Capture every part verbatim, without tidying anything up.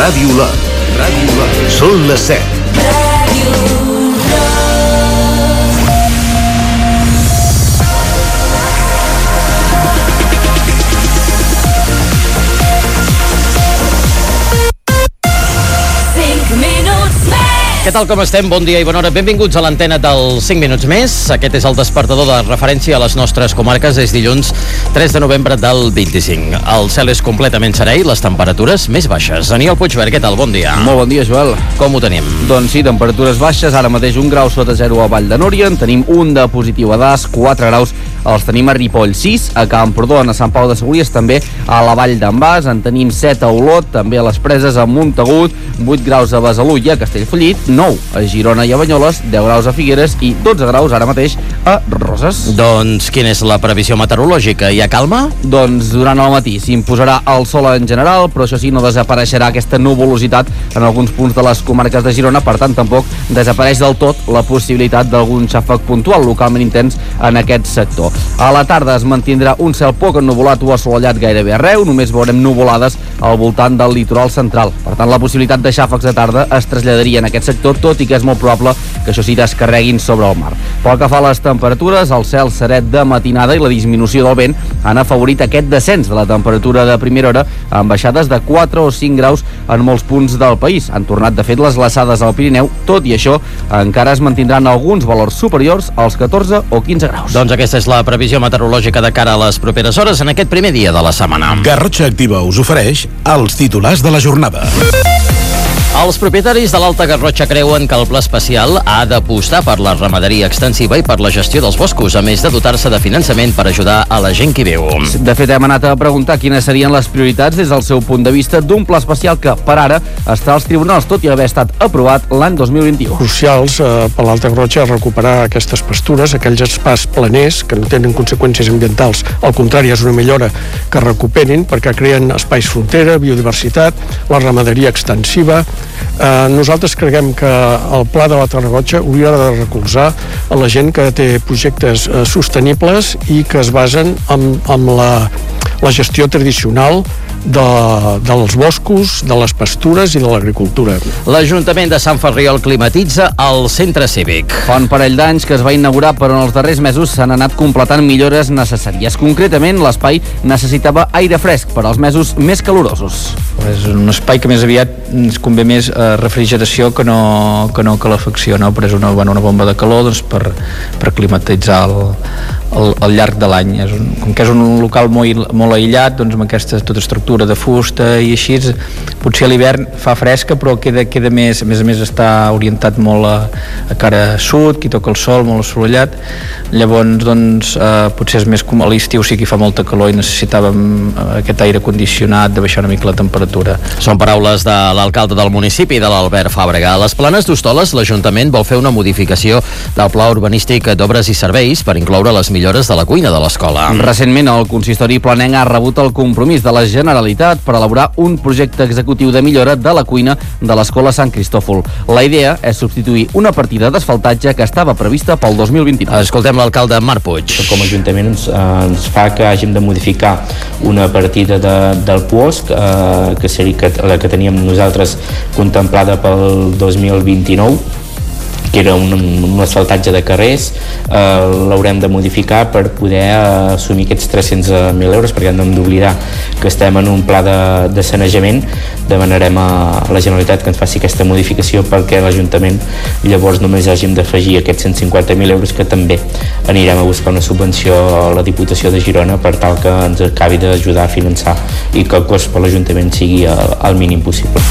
Ràdio Lot. Ràdio Lot. Són les set. Què tal, com estem? Bon dia i bona hora. Benvinguts a l'antena dels cinc minuts més. Aquest és el despertador de referència a les nostres comarques. És dilluns tres de novembre del vint-i-cinc. El cel és completament serè i les temperatures més baixes. Aniol Puigvert, què tal? Bon dia. Molt bon dia, Joel. Com ho tenim? Doncs sí, temperatures baixes. Ara mateix un grau sota zero a Vall de Núria. En tenim un de positiu a Das, quatre graus els tenim a Ripoll, sis a Camprodon, a Sant Pau de Segúries, també a la Vall d'en Bas. En tenim set a Olot, també a les Preses, a Montagut, vuit graus a Besalú i a Castellfollit, nou a Girona i a Banyoles, deu graus a Figueres i dotze graus ara mateix a Roses. Doncs quina és la previsió meteorològica? Hi ha calma? Doncs durant el matí s'imposarà el sol en general, però això sí, no desapareixerà aquesta nuvolositat en alguns punts de les comarques de Girona, per tant tampoc desapareix del tot la possibilitat d'algun xàfec puntual localment intens en aquest sector. A la tarda es mantindrà un cel poc ennuvolat o assolellat gairebé arreu, només veurem nuvolades al voltant del litoral central. Per tant, la possibilitat de xàfecs de tarda es traslladaria en aquest sector, tot i que és molt probable que això sí descarreguin sobre el mar. Pel que fa a les temperatures, el cel serè de matinada i la disminució del vent han afavorit aquest descens de la temperatura de primera hora amb baixades de quatre o cinc graus en molts punts del país. Han tornat de fet les glaçades al Pirineu, tot i això encara es mantindran alguns valors superiors als catorze o quinze graus. Doncs aquesta és la previsió meteorològica de cara a les properes hores en aquest primer dia de la setmana. Garrotxa Activa us ofereix els titulars de la jornada. Els propietaris de l'Alta Garrotxa creuen que el Pla Especial ha d'apostar per la ramaderia extensiva i per la gestió dels boscos, a més de dotar-se de finançament per ajudar a la gent que viu. De fet, hem anat a preguntar quines serien les prioritats des del seu punt de vista d'un pla especial que, per ara, està als tribunals, tot i haver estat aprovat l'any dos mil vint-i-u. Crucials eh, per l'Alta Garrotxa recuperar aquestes pastures, aquells espais planers que no tenen conseqüències ambientals. Al contrari, és una millora que recuperin perquè creen espais frontera, biodiversitat, la ramaderia extensiva. Eh, nosaltres creiem que el pla de l'Alta Garrotxa hauria de recolzar a la gent que té projectes eh, sostenibles i que es basen en, en la, la gestió tradicional de, dels boscos, de les pastures i de l'agricultura. L'Ajuntament de Sant Ferriol climatitza el centre cívic. Fa un parell d'anys que es va inaugurar, però en els darrers mesos s'han anat completant millores necessàries. Concretament, l'espai necessitava aire fresc per als mesos més calorosos. És un espai que més aviat ens convé més eh, refrigeració que no, que no calefacció, no? Però és una, bueno, una bomba de calor doncs, per, per climatitzar el, el, el llarg de l'any. És un, com que és un local molt, molt aïllat, doncs amb aquesta tota estructura de fusta i així, potser a l'hivern fa fresca, però queda, queda més, a més a més està orientat molt a, a cara sud, qui toca el sol, molt assolellat. Llavors, doncs, eh, potser és més com a l'estiu, sí que fa molta calor i necessitàvem aquest aire condicionat de baixar una mica la temperatura. Són paraules de l'alcalde del municipi, de l'Albert Fàbrega. A les Planes d'Hostoles, l'Ajuntament vol fer una modificació del pla urbanístic d'obres i serveis per incloure les millores de la cuina de l'escola. Recentment, el consistori planenc ha rebut el compromís de la Generalitat per elaborar un projecte executiu de millora de la cuina de l'escola Sant Cristòfol. La idea és substituir una partida d'asfaltatge que estava prevista pel dos mil vint-i-nou. Escoltem l'alcalde Marc Puig. Com a Ajuntament ens, ens fa que hàgim de modificar una partida de, del Puosc, eh, que seria que, la que teníem nosaltres contemplada pel dos mil vint-i-nou, que era un, un asfaltatge de carrers. Eh, l'haurem de modificar per poder eh, assumir aquests tres-cents mil euros, perquè no hem d'oblidar que estem en un pla de, de sanejament. Demanarem a la Generalitat que ens faci aquesta modificació perquè l'Ajuntament llavors només hàgim d'afegir aquests cent cinquanta mil euros, que també anirem a buscar una subvenció a la Diputació de Girona per tal que ens acabi d'ajudar a finançar i que el cost per l'Ajuntament sigui el, el mínim possible.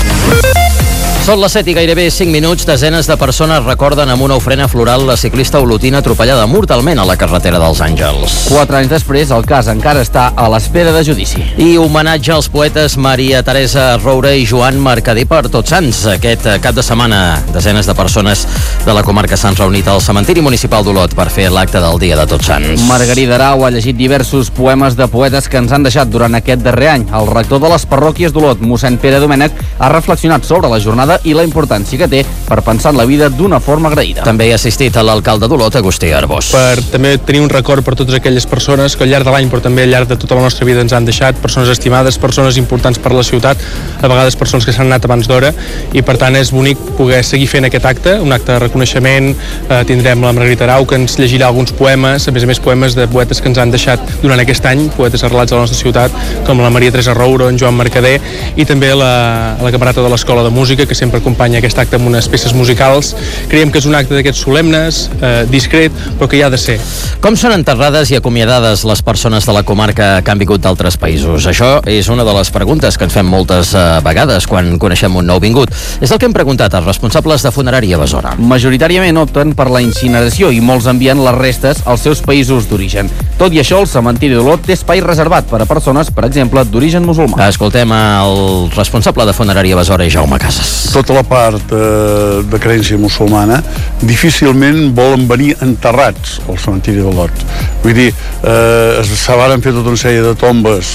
Són les set i gairebé cinc minuts. Desenes de persones recorden amb una ofrena floral la ciclista olotina atropellada mortalment a la carretera dels Àngels. Quatre anys després, el cas encara està a l'espera de judici. I homenatge als poetes Maria Teresa Roure i Joan Mercader per Tots Sants. Aquest cap de setmana, desenes de persones de la comarca s'han reunit al cementiri municipal d'Olot per fer l'acte del Dia de Tots Sants. Margarida Arau ha llegit diversos poemes de poetes que ens han deixat durant aquest darrer any. El rector de les parròquies d'Olot, mossèn Pere Domènech, ha reflexionat sobre la jornada i la importància que té per pensar en la vida d'una forma agraïda. També hi ha assistit a l'alcalde d'Olot, Agustí Arbós. Per també tenir un record per totes aquelles persones que al llarg de l'any, però també al llarg de tota la nostra vida ens han deixat, persones estimades, persones importants per la ciutat, a vegades persones que s'han anat abans d'hora, i per tant és bonic poder seguir fent aquest acte, un acte de reconeixement. Eh, tindrem la Margarita Arau, que ens llegirà alguns poemes, a més a més poemes de poetes que ens han deixat durant aquest any, poetes arrelats a la nostra ciutat, com la Maria Teresa Rouro, en Joan Mercader, i també la, la camarata de l'Escola de Música, que sempre acompanya aquest acte amb unes peces musicals. Creiem que és un acte d'aquests solemnes, eh, discret, però que hi ha de ser. Com són enterrades i acomiadades les persones de la comarca que han vingut d'altres països? Això és una de les preguntes que ens fem moltes eh, vegades quan coneixem un nou vingut. És el que hem preguntat als responsables de funerària a Besora. Majoritàriament opten per la incineració i molts envien les restes als seus països d'origen. Tot i això, el cementiri d'Olot té espai reservat per a persones, per exemple, d'origen musulmà. Escoltem el responsable de funerària a Besora, Jaume Casas. Tota la part eh, de creença musulmana difícilment volen venir enterrats al cementiri d'Olot. Vull dir, eh, se van fer tota una sèrie de tombes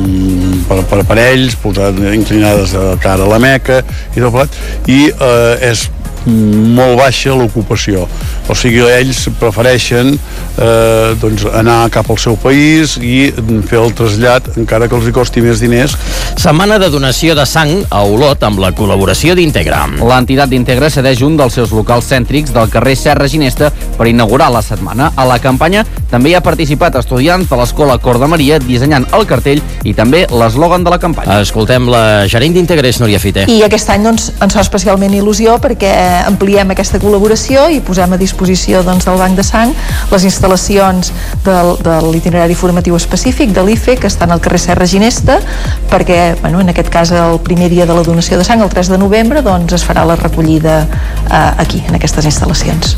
mm, per, per aparells, posat, inclinades de cara a la Meca i tot plat, i eh, és molt baixa l'ocupació. O sigui, ells prefereixen eh, doncs anar cap al seu país i fer el trasllat, encara que els hi costi més diners. Setmana de donació de sang a Olot amb la col·laboració d'Integra. L'entitat d'Integra cedeix un dels seus locals cèntrics del carrer Serra Ginesta per inaugurar la setmana. A la campanya també hi ha participat estudiants de l'Escola Cor de Maria dissenyant el cartell i també l'eslògan de la campanya. Escoltem la gerent d'Integra, Núria Fiter. I aquest any doncs, ens fa especialment il·lusió perquè ampliem aquesta col·laboració i posem a disposició doncs, del Banc de Sang les instal·lacions del, de l'itinerari formatiu específic de l'I F E que estan al carrer Serra Ginesta, perquè bueno, en aquest cas el primer dia de la donació de sang, el tres de novembre, doncs es farà la recollida eh, aquí, en aquestes instal·lacions.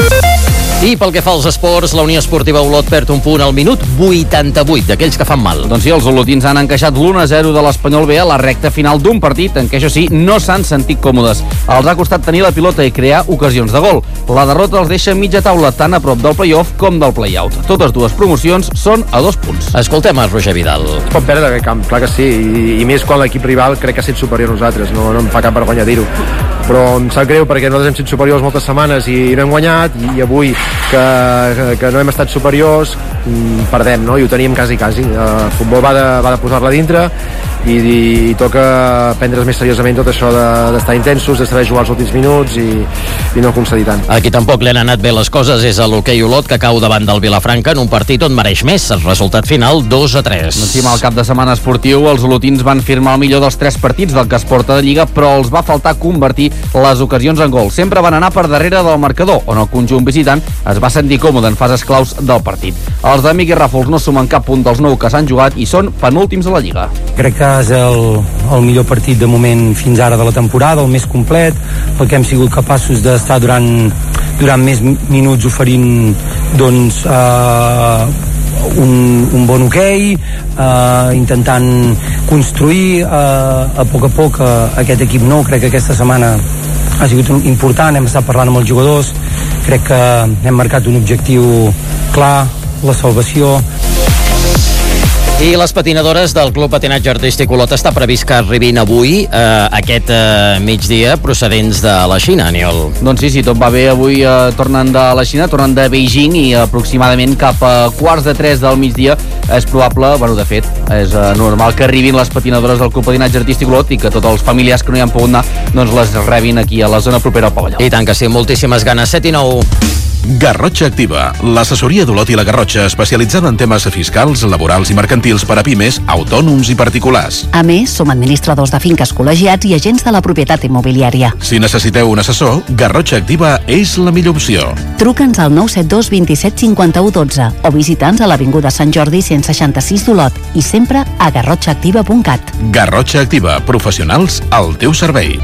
I pel que fa als esports, la Unió Esportiva Olot perd un punt al minut vuitanta-vuit, d'aquells que fan mal. Doncs sí, els olotins han encaixat l'u a zero de l'Espanyol B a la recta final d'un partit en què, això sí, no s'han sentit còmodes. Els ha costat tenir la pilota i crear ocasions de gol. La derrota els deixa mitja taula tant a prop del play-off com del play-out. Totes dues promocions són a dos punts. Escoltem a Roger Vidal. Es pot perdre aquest camp, clar que sí, i, i més quan l'equip rival crec que ha estat superior a nosaltres, no, no em fa cap vergonya dir-ho. Però em sap greu perquè nosaltres hem sigut superiors moltes setmanes i no hem guanyat, i avui que, que no hem estat superiors perdem, no? I ho teníem quasi quasi. El futbol va de, va de posar-la dintre i, i toca prendre's més seriosament tot això d'estar de, intensos, de saber jugar els últims minuts i, i no concedir tant. Aquí tampoc li han anat bé les coses és a l'hoquei Olot, que cau davant del Vilafranca en un partit on mereix més. El resultat final dos a tres. Encima al cap de setmana esportiu, els olotins van firmar el millor dels tres partits del que es porta de Lliga, però els va faltar convertir les ocasions en gol. Sempre van anar per darrere del marcador, on el conjunt visitant es va sentir còmode en fases claus del partit. Els de Miqui Ràfols no sumen cap punt dels nou que s'han jugat i són penúltims a la Lliga. Crec que és el, el millor partit de moment fins ara de la temporada, el més complet, perquè hem sigut capaços d'estar durant, durant més minuts oferint doncs, eh, un, un bon hoquei, eh, intentant construir eh, a poc a poc eh, aquest equip nou. Crec que aquesta setmana ha sigut important, hem estat parlant amb els jugadors, crec que hem marcat un objectiu clar, la salvació. I les patinadores del Club Patinatge Artístic Olot està previst que arribin avui, eh, aquest eh, migdia, procedents de la Xina, Aniol. Doncs sí, sí, tot va bé. Avui eh, tornen de la Xina, tornen de Beijing i aproximadament cap a quarts de tres del migdia és probable, bueno, de fet, és eh, normal que arribin les patinadores del Club Patinatge Artístic Olot i que tots els familiars que no hi han pogut anar doncs les rebin aquí a la zona propera al pavelló. I tant que sí, moltíssimes ganes. set i nou. Garrotxa Activa, l'assessoria d'Olot i la Garrotxa especialitzada en temes fiscals, laborals i mercantils per a pimes, autònoms i particulars. A més, som administradors de finques col·legiats i agents de la propietat immobiliària. Si necessiteu un assessor, Garrotxa Activa és la millor opció. Truca'ns al nou set dos vint set cinquanta-u dotze o visita'ns a l'Avinguda Sant Jordi cent seixanta-sis d'Olot i sempre a garrotxa activa punt cat. Garrotxa Activa, professionals al teu servei.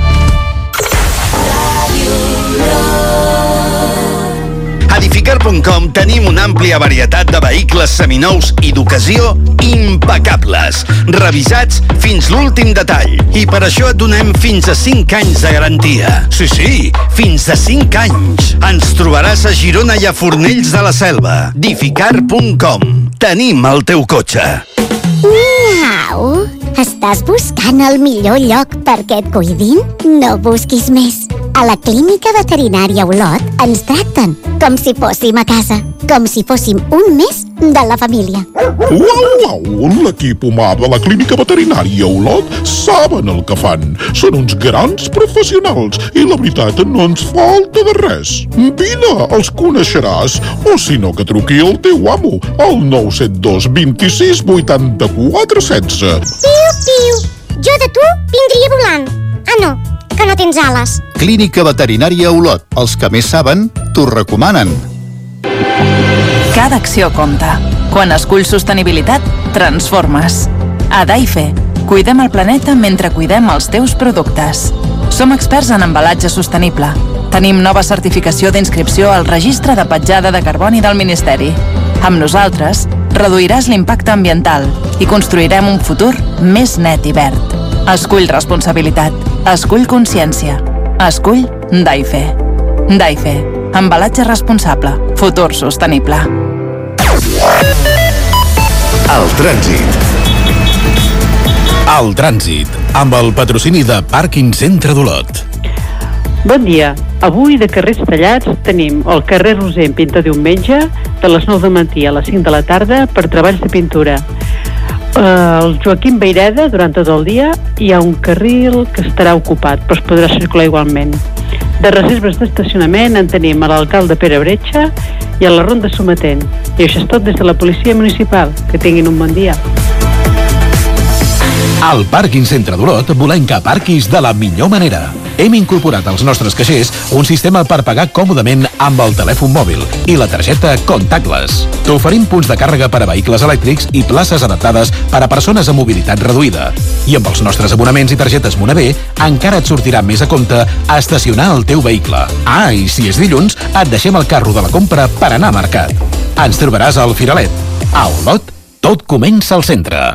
A edificar punt com tenim una àmplia varietat de vehicles seminous i d'ocasió impecables, revisats fins l'últim detall. I per això et donem fins a cinc anys de garantia. Sí, sí, fins a cinc anys. Ens trobaràs a Girona i a Fornells de la Selva. edificar punt com. Tenim el teu cotxe. Miau! Estàs buscant el millor lloc perquè et cuidin? No busquis més. A la Clínica Veterinària Olot ens tracten com si fóssim a casa, com si fóssim un més de la família. Uau, uau! L'equip humà de la Clínica Veterinària Olot saben el que fan. Són uns grans professionals i la veritat no ens falta de res. Vine, els coneixeràs. O si no, que truqui el teu amo al nou set dos vint-i-sis vuitanta-quatre setze. Piu, piu! Jo de tu vindria volant. Ah, no, que no tens ales. Clínica Veterinària Olot. Els que més saben, t'ho recomanen. Cada acció compta. Quan esculls sostenibilitat, transformes. A Daife, cuidem el planeta mentre cuidem els teus productes. Som experts en embalatge sostenible. Tenim nova certificació d'inscripció al Registre de Petjada de Carboni del Ministeri. Amb nosaltres, reduiràs l'impacte ambiental i construirem un futur més net i verd. Escull responsabilitat. Escull consciència. Escull Daife. Daife. Embalatge responsable. Futur sostenible. El trànsit. El trànsit, amb el patrocini de Pàrquing Centre d'Olot. Bon dia. Avui de carrers tallats tenim el carrer Roser en Pinta Diumenge de les nou del matí a les cinc de la tarda per treballs de pintura. El Joaquim Beireda durant tot el dia hi ha un carril que estarà ocupat però es podrà circular igualment. De reserves d'estacionament en tenim a l'alcalde Pere Bretxa i a la Ronda Sometent. I això és tot des de la Policia Municipal. Que tinguin un bon dia. Al Pàrquing Centre d'Olot volem que aparquis de la millor manera. Hem incorporat als nostres caixers un sistema per pagar còmodament amb el telèfon mòbil i la targeta Contactless. T'oferim punts de càrrega per a vehicles elèctrics i places adaptades per a persones amb mobilitat reduïda. I amb els nostres abonaments i targetes Monavé encara et sortirà més a compte estacionar el teu vehicle. Ah, i si és dilluns, et deixem el carro de la compra per anar a mercat. Ens trobaràs al Firalet. A Olot, tot comença al centre.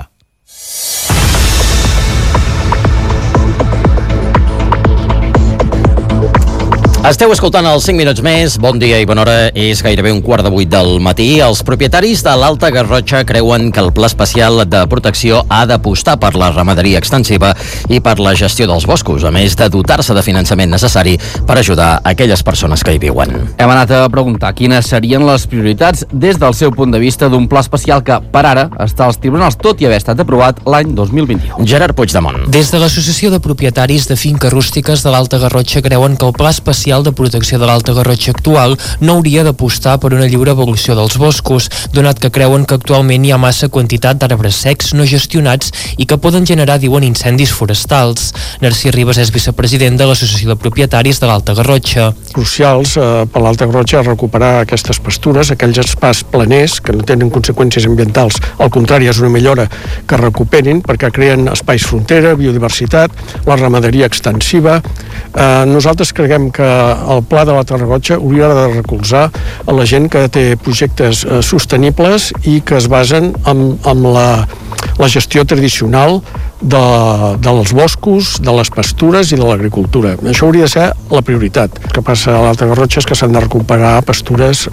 Esteu escoltant els cinc minuts més. Bon dia i bona hora. És gairebé un quart de vuit del matí. Els propietaris de l'Alta Garrotxa creuen que el Pla Especial de Protecció ha d'apostar per la ramaderia extensiva i per la gestió dels boscos, a més de dotar-se de finançament necessari per ajudar aquelles persones que hi viuen. Hem anat a preguntar quines serien les prioritats des del seu punt de vista d'un pla especial que, per ara, està als tribunals, tot i haver estat aprovat l'any dos mil vint-i-u. Gerard Puigdemont. Des de l'Associació de Propietaris de Finques Rústiques de l'Alta Garrotxa creuen que el Pla Especial de Protecció de l'Alta Garrotxa actual no hauria d'apostar per una lliure evolució dels boscos, donat que creuen que actualment hi ha massa quantitat d'arbres secs no gestionats i que poden generar, diuen, incendis forestals. Narcís Ribas és vicepresident de l'Associació de Propietaris de l'Alta Garrotxa. Crucials eh, per l'Alta Garrotxa és recuperar aquestes pastures, aquells espais planers que no tenen conseqüències ambientals, al contrari, és una millora que recuperin perquè creen espais frontera, biodiversitat, la ramaderia extensiva. Eh, nosaltres creiem que el pla de l'Alta Garrotxa hauria de recolzar a la gent que té projectes eh, sostenibles i que es basen en, en la, la gestió tradicional de, dels boscos, de les pastures i de l'agricultura. Això hauria de ser la prioritat. El que passa a l'Alta Garrotxa és que s'han de recuperar pastures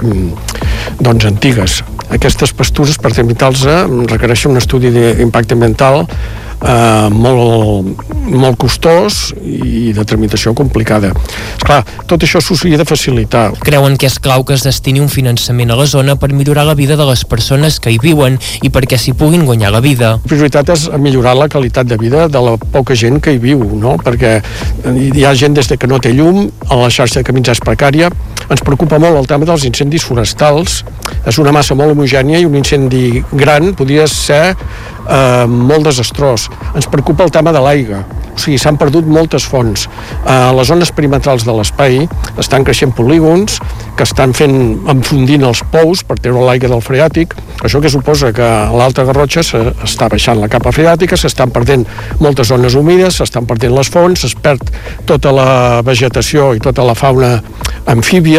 doncs, antigues. Aquestes pastures, per tramitar-los, requereixen un estudi d'impacte ambiental Eh, molt, molt costós i de tramitació complicada. Esclar, tot això s'hauria de facilitar. Creuen que és clau que es destini un finançament a la zona per millorar la vida de les persones que hi viuen i perquè s'hi puguin guanyar la vida. La prioritat és millorar la qualitat de vida de la poca gent que hi viu, no? Perquè hi ha gent des de que no té llum, a la xarxa de camins és precària. Ens preocupa molt el tema dels incendis forestals. És una massa molt homogènia i un incendi gran podria ser eh, molt desastrós. Ens preocupa el tema de l'aigua. O sigui, s'han perdut moltes fonts. A les zones perimetrals de l'espai estan creixent polígons que estan fent, enfondint els pous per treure l'aigua del freàtic. Això que suposa que a l'Alta Garrotxa s'està baixant la capa freàtica, s'estan perdent moltes zones humides, s'estan perdent les fonts, es perd tota la vegetació i tota la fauna amfíbia.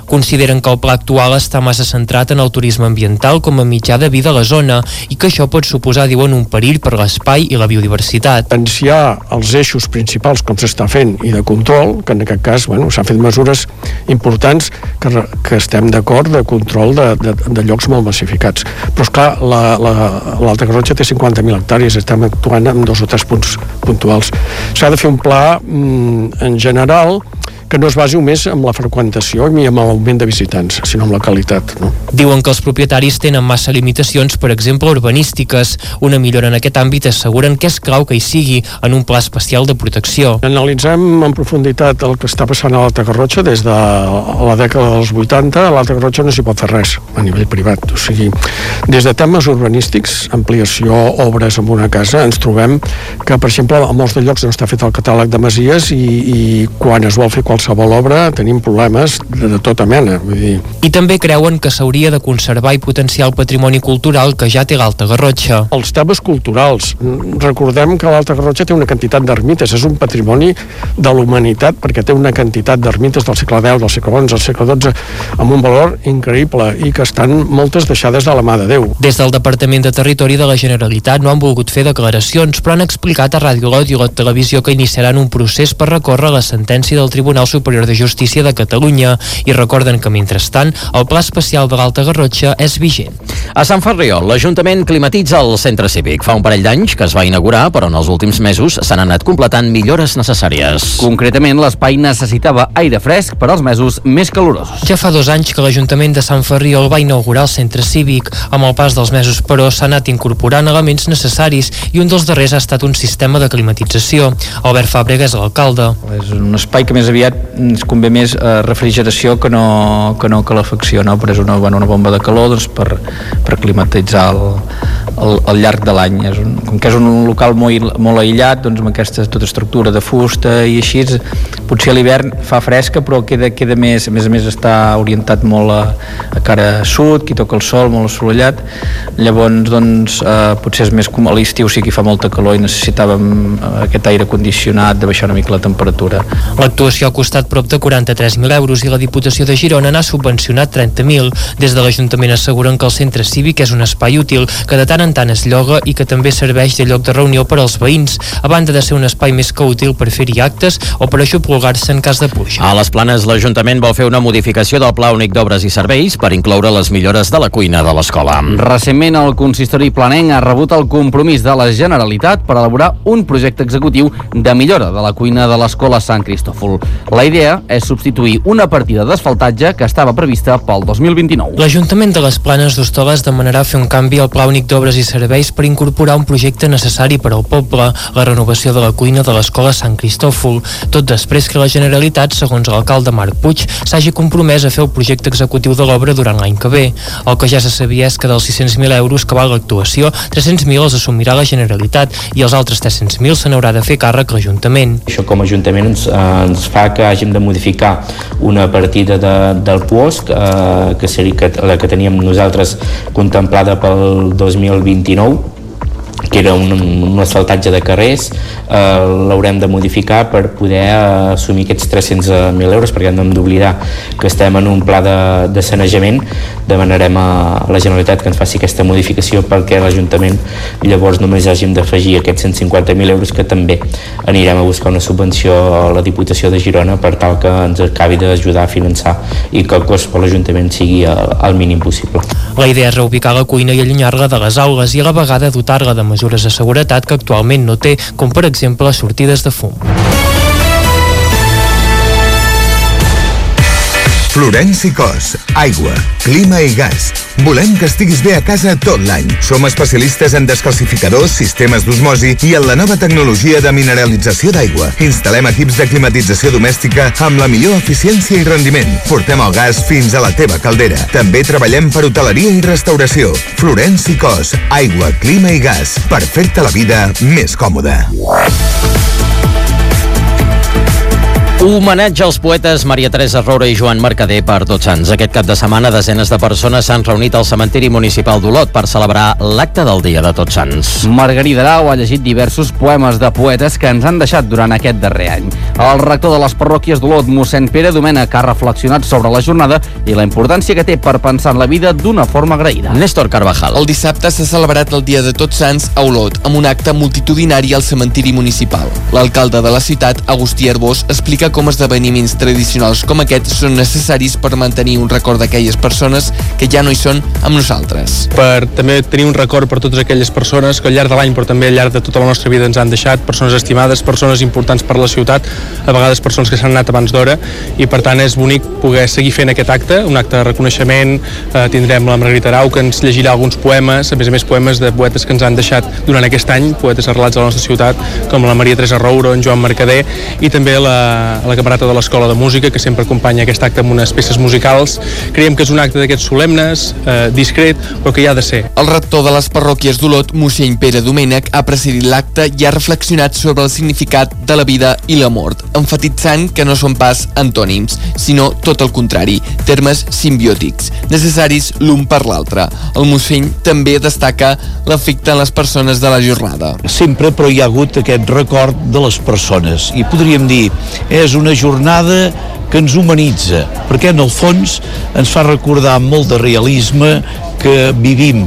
Consideren que el pla actual està massa centrat en el turisme ambiental com a mitjà de vida a la zona i que això pot suposar, diuen, un perill per l'espai i la biodiversitat. Potenciar els eixos principals com s'està fent i de control, que en aquest cas bueno, s'han fet mesures importants que, que estem d'acord de control de, de, de llocs molt massificats. Però esclar, l'Alta la, la, Garrotxa té cinquanta mil hectàrees, estem actuant en dos o tres punts puntuals. S'ha de fer un pla mm, en general que no es basi només en la freqüentació ni en l'augment de visitants, sinó en la qualitat. No? Diuen que els propietaris tenen massa limitacions, per exemple, urbanístiques. Una millora en aquest àmbit asseguren que és clau que hi sigui en un pla especial de protecció. Analitzem en profunditat el que està passant a l'Alta Garrotxa des de la dècada dels vuitanta. A l'Alta Garrotxa no s'hi pot fer res a nivell privat. O sigui, des de temes urbanístics, ampliació, obres en una casa, ens trobem que, per exemple, a molts de llocs no està fet el catàleg de masies i, i quan es vol fer qualsevol obra tenim problemes de, de tota mena. Vull dir. I també creuen que s'hauria de conservar i potenciar el patrimoni cultural que ja té l'Alta Garrotxa. Els temes culturals. Recordem que l'Alta Garrotxa té una quantitat d'ermites, és un patrimoni de la humanitat perquè té una quantitat d'ermites del segle deu, del segle onze, del segle dotze, amb un valor increïble i que estan moltes deixades de la mà de Déu. Des del Departament de Territori de la Generalitat no han volgut fer declaracions, però han explicat a Ràdio Lot i la Televisió que iniciaran un procés per recórrer la sentència del Tribunal Superior de Justícia de Catalunya i recorden que, mentrestant, el Pla Especial de l'Alta Garrotxa és vigent. A Sant Ferriol, l'Ajuntament climatitza el centre cívic. Fa un parell d'anys que es va inaugurar, però en els últims mesos s'han anat completant millores necessàries. Concretament, l'espai necessitava aire fresc per als mesos més calorosos. Ja fa dos anys que l'Ajuntament de Sant Ferriol va inaugurar el centre cívic. Amb el pas dels mesos, però, s'ha anat incorporant elements necessaris i un dels darrers ha estat un sistema de climatització. Albert Fàbrega és l'alcalde. És un espai que més aviat ens convé més eh, refrigeració que no, que no calefacció, no? Però és una, bueno, una bomba de calor doncs, per, per climatitzar el, el, el llarg de l'any. És un, com que és un local molt, molt aïllat, doncs amb aquesta tota estructura de fusta i així, potser a l'hivern fa fresca, però queda, queda més, a més a més està orientat molt a, a cara sud, qui toca el sol, molt assolellat. Llavors, doncs, eh, potser és més com a l'estiu, sí que fa molta calor i necessitàvem aquest aire condicionat de baixar una mica la temperatura. L'actuació ha costat prop de quaranta-tres mil euros i la Diputació de Girona n'ha subvencionat trenta mil. Des de l'Ajuntament asseguren que el centre cívic és un espai útil, que de tant en tant es lloga i que també serveix de lloc de reunió per als veïns, a banda de ser un espai més que útil per fer-hi actes o per aixoplugar-se en cas de pluja. A les Planes, l'Ajuntament vol fer una modificació del Pla Únic d'Obres i Serveis per incloure les millores de la cuina de l'escola. Recentment, el consistori planenc ha rebut el compromís de la Generalitat per elaborar un projecte executiu de millora de la cuina de l'escola Sant Cristòfol. La idea és substituir una partida d'asfaltatge que estava prevista pel dos mil vint-i-nou. L'Ajuntament de les Planes d'Hostoles demanarà fer un canvi al Pla Únic d'Obres i Serveis per incorporar un projecte necessari per al poble, la renovació de la cuina de l'escola Sant Cristòfol, tot després que la Generalitat, segons l'alcalde Marc Puig, s'hagi compromès a fer el projecte executiu de l'obra durant l'any que ve. El que ja se sabia és que dels sis-cents mil euros que val l'actuació, tres-cents mil els assumirà la Generalitat i els altres tres-cents mil se n'haurà de fer càrrec l'Ajuntament. Això com a Ajuntament ens, eh, ens fa que hàgim de modificar una partida de, del puosc eh, que seria que, la que teníem nosaltres contemplada pel dos mil vint-i-nou, que era un, un asfaltatge de carrers, eh, l'haurem de modificar per poder eh, assumir aquests tres-cents mil euros, perquè no hem d'oblidar que estem en un pla de, de sanejament. Demanarem a la Generalitat que ens faci aquesta modificació perquè l'Ajuntament llavors només hàgim d'afegir aquests cent cinquanta mil euros, que també anirem a buscar una subvenció a la Diputació de Girona per tal que ens acabi d'ajudar a finançar i que el cost per l'Ajuntament sigui el, el mínim possible. La idea és reubicar la cuina i allunyar-la de les aules i a la vegada dotar-la de mesures de seguretat que actualment no té, com per exemple sortides de fum. Florenci Cos, aigua, clima i gas. Volem que estiguis bé a casa tot l'any. Som especialistes en descalcificadors, sistemes d'osmosi i en la nova tecnologia de mineralització d'aigua. Instal·lem equips de climatització domèstica amb la millor eficiència i rendiment. Portem el gas fins a la teva caldera. També treballem per hoteleria i restauració. Florenci Cos, aigua, clima i gas, per fer-te la vida més còmoda. Homenatge als poetes Maria Teresa Roura i Joan Mercader per Tots Sants. Aquest cap de setmana desenes de persones s'han reunit al cementiri municipal d'Olot per celebrar l'acte del dia de Tots Sants. Margarida Arau ha llegit diversos poemes de poetes que ens han deixat durant aquest darrer any. El rector de les parròquies d'Olot, mossèn Pere Domènech, ha reflexionat sobre la jornada i la importància que té per pensar en la vida d'una forma agraïda. Néstor Carvajal. El dissabte s'ha celebrat el dia de Tots Sants a Olot, amb un acte multitudinari al cementiri municipal. L'alcalde de la ciutat, Agustí Arbós, explica com esdeveniments tradicionals com aquest són necessaris per mantenir un record d'aquelles persones que ja no hi són amb nosaltres. Per també tenir un record per totes aquelles persones que al llarg de l'any, però també al llarg de tota la nostra vida ens han deixat, persones estimades, persones importants per la ciutat, a vegades persones que s'han anat abans d'hora, i per tant és bonic poder seguir fent aquest acte, un acte de reconeixement. Eh, tindrem la Margarida Arau, que ens llegirà alguns poemes, a més a més poemes de poetes que ens han deixat durant aquest any, poetes arrelats a la nostra ciutat, com la Maria Teresa Roura o en Joan Mercader, i també la, la camarata de l'Escola de Música, que sempre acompanya aquest acte amb unes peces musicals. Creiem que és un acte d'aquests solemnes, eh, discret, però que hi ha de ser. El rector de les parròquies d'Olot, mossèn Pere Domènech, ha presidit l'acte i ha reflexionat sobre el significat de la vida i la mort, emfatitzant que no són pas antònims, sinó tot el contrari, termes simbiòtics, necessaris l'un per l'altre. El mossèn també destaca l'efecte en les persones de la jornada. Sempre, però, hi ha hagut aquest record de les persones, i podríem dir, és una jornada que ens humanitza, perquè en el fons ens fa recordar molt de realisme que vivim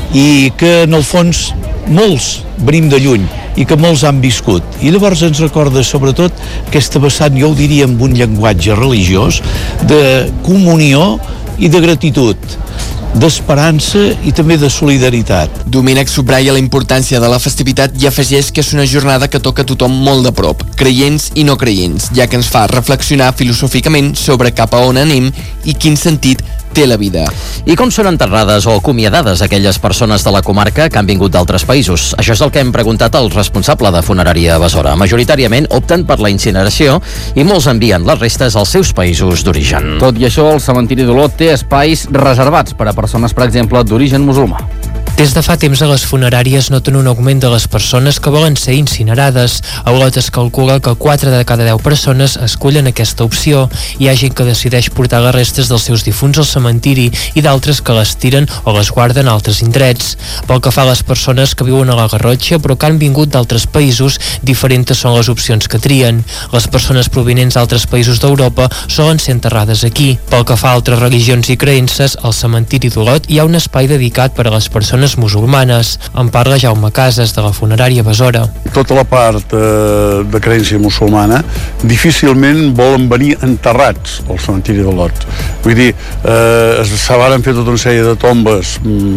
i que en el fons molts venim de lluny i que molts han viscut, i llavors ens recorda sobretot aquesta vessant, jo ho diria amb un llenguatge religiós, de comunió i de gratitud, d'esperança i també de solidaritat. Domènech subratlla la importància de la festivitat i afegeix que és una jornada que toca a tothom molt de prop, creients i no creients, ja que ens fa reflexionar filosòficament sobre cap a on anem i quin sentit té la vida. I com són enterrades o acomiadades aquelles persones de la comarca que han vingut d'altres països? Això és el que hem preguntat al responsable de funerària a Besora. Majoritàriament opten per la incineració i molts envien les restes als seus països d'origen. Tot i això, el cementiri d'Olot té espais reservats per a persones, per exemple, d'origen musulmà. Des de fa temps a les funeràries noten un augment de les persones que volen ser incinerades. A Olot es calcula que quatre de cada deu persones escullen aquesta opció. Hi ha gent que decideix portar les restes dels seus difunts al cementiri i d'altres que les tiren o les guarden a altres indrets. Pel que fa a les persones que viuen a la Garrotxa però que han vingut d'altres països, diferents són les opcions que trien. Les persones provinents d'altres països d'Europa solen ser enterrades aquí. Pel que fa a altres religions i creences, al cementiri d'Olot hi ha un espai dedicat per a les persones musulmanes. En parla Jaume Casas, de la funerària Besora. Tota la part eh, de creença musulmana difícilment volen venir enterrats al cementiri d'Olot. Vull dir, eh, se van fer tota una sèrie de tombes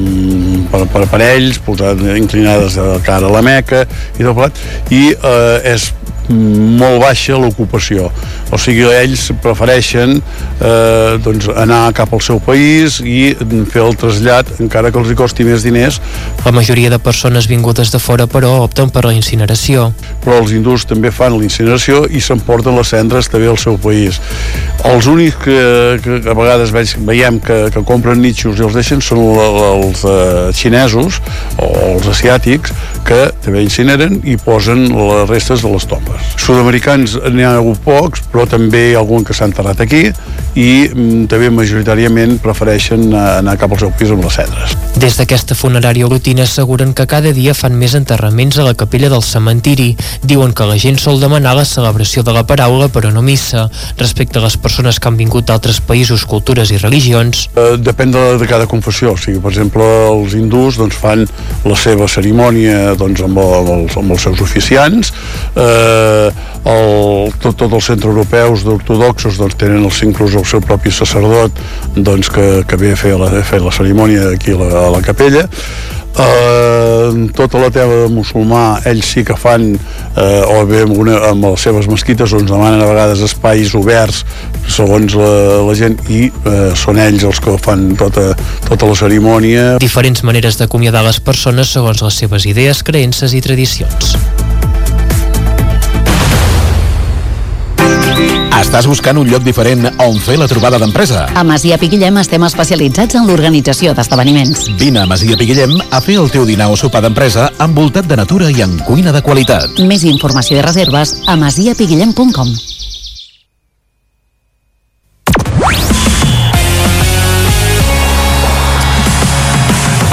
mm, per, per aparells, posat, inclinades de cara a la Meca i tot plat, i eh, és molt baixa l'ocupació, o sigui, ells prefereixen eh, doncs anar cap al seu país i fer el trasllat encara que els hi costi més diners. La majoria de persones vingudes de fora però opten per la incineració. Però els hindús també fan la incineració i s'emporten les cendres també al seu país. Els únics que, que a vegades veiem que, que compren nitxos i els deixen són els eh, xinesos o els asiàtics, que també incineren i posen les restes de les tombes. Sud-americans n'hi ha hagut pocs, però també hi ha algun que s'ha enterrat aquí i mm, també majoritàriament prefereixen anar cap al seu pis amb les cendres. Des d'aquesta funerària olotina asseguren que cada dia fan més enterraments a la capella del cementiri. Diuen que la gent sol demanar la celebració de la paraula però no missa. Respecte a les persones que han vingut d'altres països, cultures i religions, eh, depèn de, de cada confessió. O sigui, per exemple, els hindús doncs, fan la seva cerimònia doncs, amb, el, amb, els, amb els seus oficiants. eh, el, tot, tot els centreeuropeus ortodoxos doncs, tenen els, inclús el seu propi sacerdot doncs, que, que ve a fer la, a fer la cerimònia aquí a la, a la capella. Uh, tota la teva de musulmà ells sí que fan uh, o bé amb, una, amb les seves mesquites doncs demanen a vegades espais oberts segons la, la gent i uh, són ells els que fan tota, tota la cerimònia. Diferents maneres d'acomiadar les persones segons les seves idees, creences i tradicions. Estàs buscant un lloc diferent on fer la trobada d'empresa? A Masia Pi Guillem estem especialitzats en l'organització d'esdeveniments. Vine a Masia Pi Guillem a fer el teu dinar o sopar d'empresa envoltat de natura i en cuina de qualitat. Més informació i reserves a masia pi guillem punt com.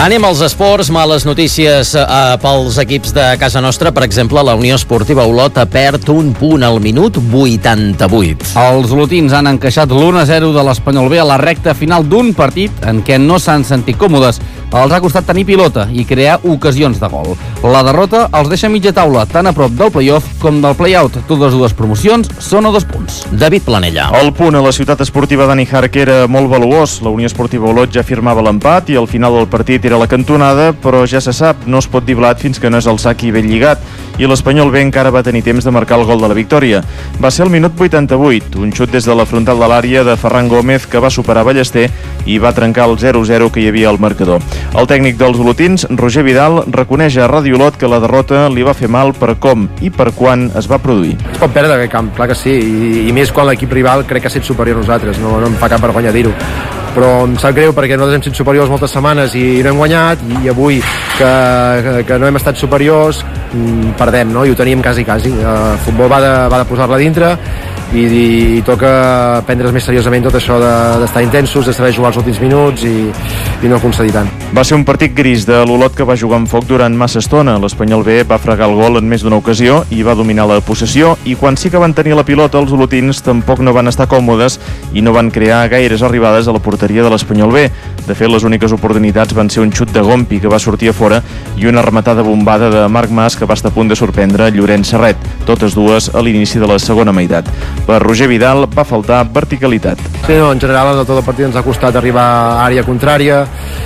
Anem als esports, males notícies eh, pels equips de casa nostra. Per exemple, la Unió Esportiva Olot ha perd un punt al minut vuitanta-vuit. Els olotins han encaixat l'u a zero de l'Espanyol B a la recta final d'un partit en què no s'han sentit còmodes. Els ha costat tenir pilota i crear ocasions de gol. La derrota els deixa a mitja taula, tant a prop del play-off com del play-out. Totes dues promocions són a dos punts. David Planella. El punt a la ciutat esportiva Dani Hark era molt valuós. La Unió Esportiva Olot ja firmava l'empat i al final del partit era la cantonada, però ja se sap, no es pot dir blat fins que no és el sac i ben lligat. I l'Espanyol B encara va tenir temps de marcar el gol de la victòria. Va ser el minut vuitanta-vuit, un xut des de la frontal de l'àrea de Ferran Gómez que va superar Ballester i va trencar el zero a zero que hi havia al marcador. El tècnic dels olotins, Roger Vidal, reconeix a Ràdio Olot que la derrota li va fer mal per com i per quan es va produir. Es pot perdre aquest camp, clar que sí, i, i més quan l'equip rival crec que ha estat superior a nosaltres, no, no em fa cap vergonya dir-ho. Però em sap greu perquè nosaltres hem sigut superiors moltes setmanes i no hem guanyat, i avui que, que, que no hem estat superiors perdem, no? I ho teníem quasi quasi. El futbol va de, va de posar-la dintre i, i, i toca prendre's més seriosament tot això d'estar de, intensos, de saber jugar els últims minuts i, i no concedir tant. Va ser un partit gris de l'Olot que va jugar amb foc durant massa estona. L'Espanyol B va fregar el gol en més d'una ocasió i va dominar la possessió, i quan sí que van tenir la pilota els olotins tampoc no van estar còmodes i no van crear gaires arribades a la porteria de l'Espanyol B. De fet, les úniques oportunitats van ser un xut de Gompi que va sortir a fora i una rematada bombada de Marc Mas que va estar a punt de sorprendre Llorenç Serret, totes dues a l'inici de la segona meitat. Per Roger Vidal va faltar verticalitat. Sí, no, en general en tot el partit ens ha costat arribar a àrea contrària,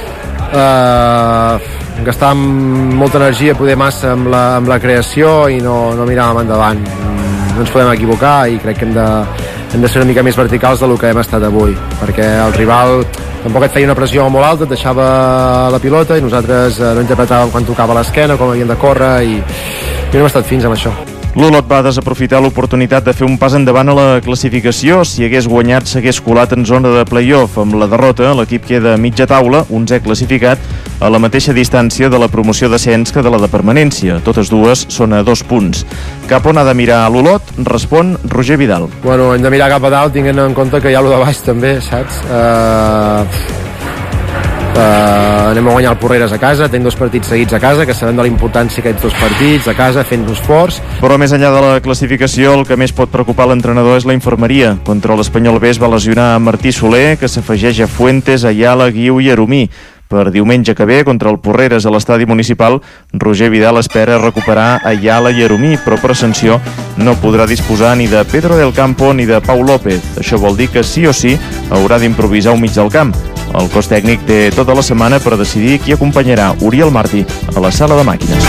eh, gastàvem molta energia, poder massa amb la, amb la creació i no, no miràvem endavant. No ens podem equivocar i crec que hem de, hem de ser una mica més verticals del que hem estat avui, perquè el rival tampoc et feia una pressió molt alta, et deixava la pilota i nosaltres no interpretàvem quan tocava l'esquena, com havíem de córrer, i, i no hem estat fins amb això. L'Olot va desaprofitar l'oportunitat de fer un pas endavant a la classificació. Si hagués guanyat, s'hagués colat en zona de play-off. Amb la derrota, l'equip queda a mitja taula, onzè classificat, a la mateixa distància de la promoció d'ascens que de la de permanència. Totes dues són a dos punts. Cap on ha de mirar l'Olot? Respon Roger Vidal. Bueno, hem de mirar cap a dalt, tinguent en compte que hi ha lo de baix també, saps? Uh... Uh, anem a guanyar el Porreres a casa, tenim dos partits seguits a casa, que sabem de la importància d'aquests dos partits a casa, fent-nos forts. Però més enllà de la classificació, el que més pot preocupar l'entrenador és la infermeria. Contra l'Espanyol B es va lesionar a Martí Soler, que s'afegeix a Fuentes, Ayala, Guiu i Aromí. Per diumenge que ve, contra el Porreres a l'estadi municipal, Roger Vidal espera recuperar Ayala i Aromí, però per sanció no podrà disposar ni de Pedro del Campo ni de Pau López. Això vol dir que sí o sí haurà d'improvisar un mig del camp. El cos tècnic té tota la setmana per decidir qui acompanyarà Oriol Martí a la sala de màquines.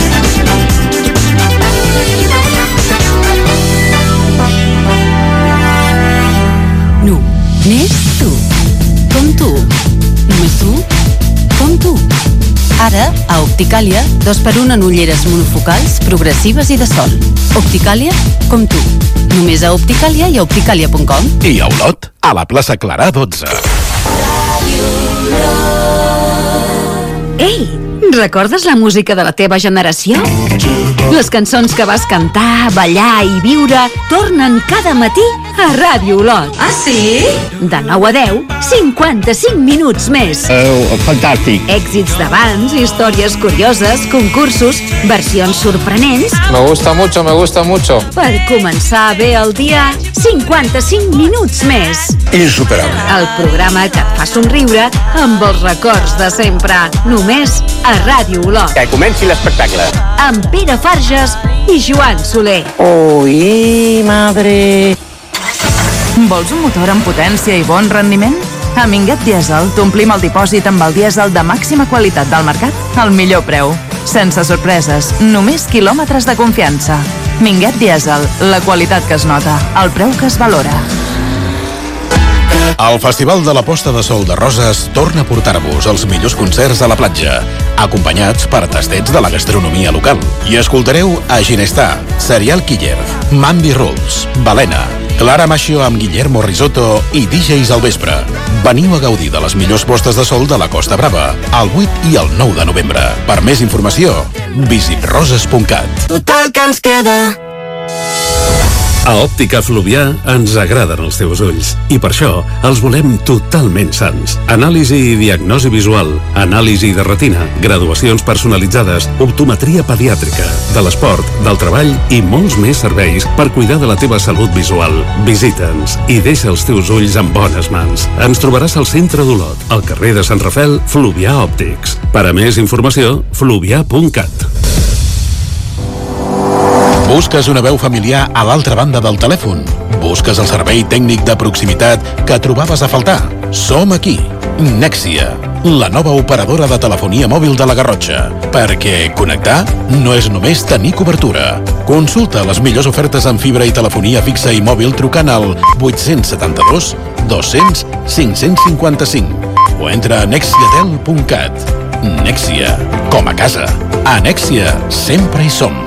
Només tu. Com tu. Només tu. Com tu. Ara, a Opticàlia, dos per un en ulleres monofocals, progressives i de sol. Opticàlia, com tu. Només a Opticàlia i a opticàlia punt com. I a Olot, a la plaça Clarà dotze. Ei, recordes la música de la teva generació? Les cançons que vas cantar, ballar i viure tornen cada matí a Ràdio Olot. Ah, sí? De nou a deu, cinquanta-cinc minuts més. Oh, fantàstic. Èxits d'abans, històries curioses, concursos, versions sorprenents. Me gusta mucho, me gusta mucho. Per començar bé el dia, cinquanta-cinc minuts més. Insuperable. El programa que et fa somriure amb els records de sempre. Només a Ràdio Olot. Que comenci l'espectacle. Amb Pere Farges i Joan Soler. Ui, madre. Vols un motor amb potència i bon rendiment? A Minguet Diesel t'omplim el dipòsit amb el dièsel de màxima qualitat del mercat al millor preu. Sense sorpreses, només quilòmetres de confiança. Minguet Diesel, la qualitat que es nota, el preu que es valora. El Festival de la Posta de Sol de Roses torna a portar-vos els millors concerts a la platja, acompanyats per tastets de la gastronomia local. I escoltareu a Ginestà, Serial Killer, Mambi Rules, Balena, Clara Macho amb Guillermo Risotto i D Js al vespre. Veniu a gaudir de les millors postes de sol de la Costa Brava, el vuit i el nou de novembre. Per més informació, visit roses punt cat. Tot el que ens queda. A Òptica Fluvià ens agraden els teus ulls i per això els volem totalment sans. Anàlisi i diagnosi visual, anàlisi de retina, graduacions personalitzades, optometria pediàtrica, de l'esport, del treball i molts més serveis per cuidar de la teva salut visual. Visita'ns i deixa els teus ulls en bones mans. Ens trobaràs al centre d'Olot, al carrer de Sant Rafel, Fluvià Òptics. Per a més informació, fluvià punt cat. Busques una veu familiar a l'altra banda del telèfon? Busques el servei tècnic de proximitat que trobaves a faltar? Som aquí, Nexia, la nova operadora de telefonia mòbil de la Garrotxa. Perquè connectar no és només tenir cobertura. Consulta les millors ofertes en fibra i telefonia fixa i mòbil trucant al vuit set dos, dos-cents, cinc-cents cinquanta-cinc o entra a nexiatel punt cat. Nexia, com a casa. A Nexia sempre hi som.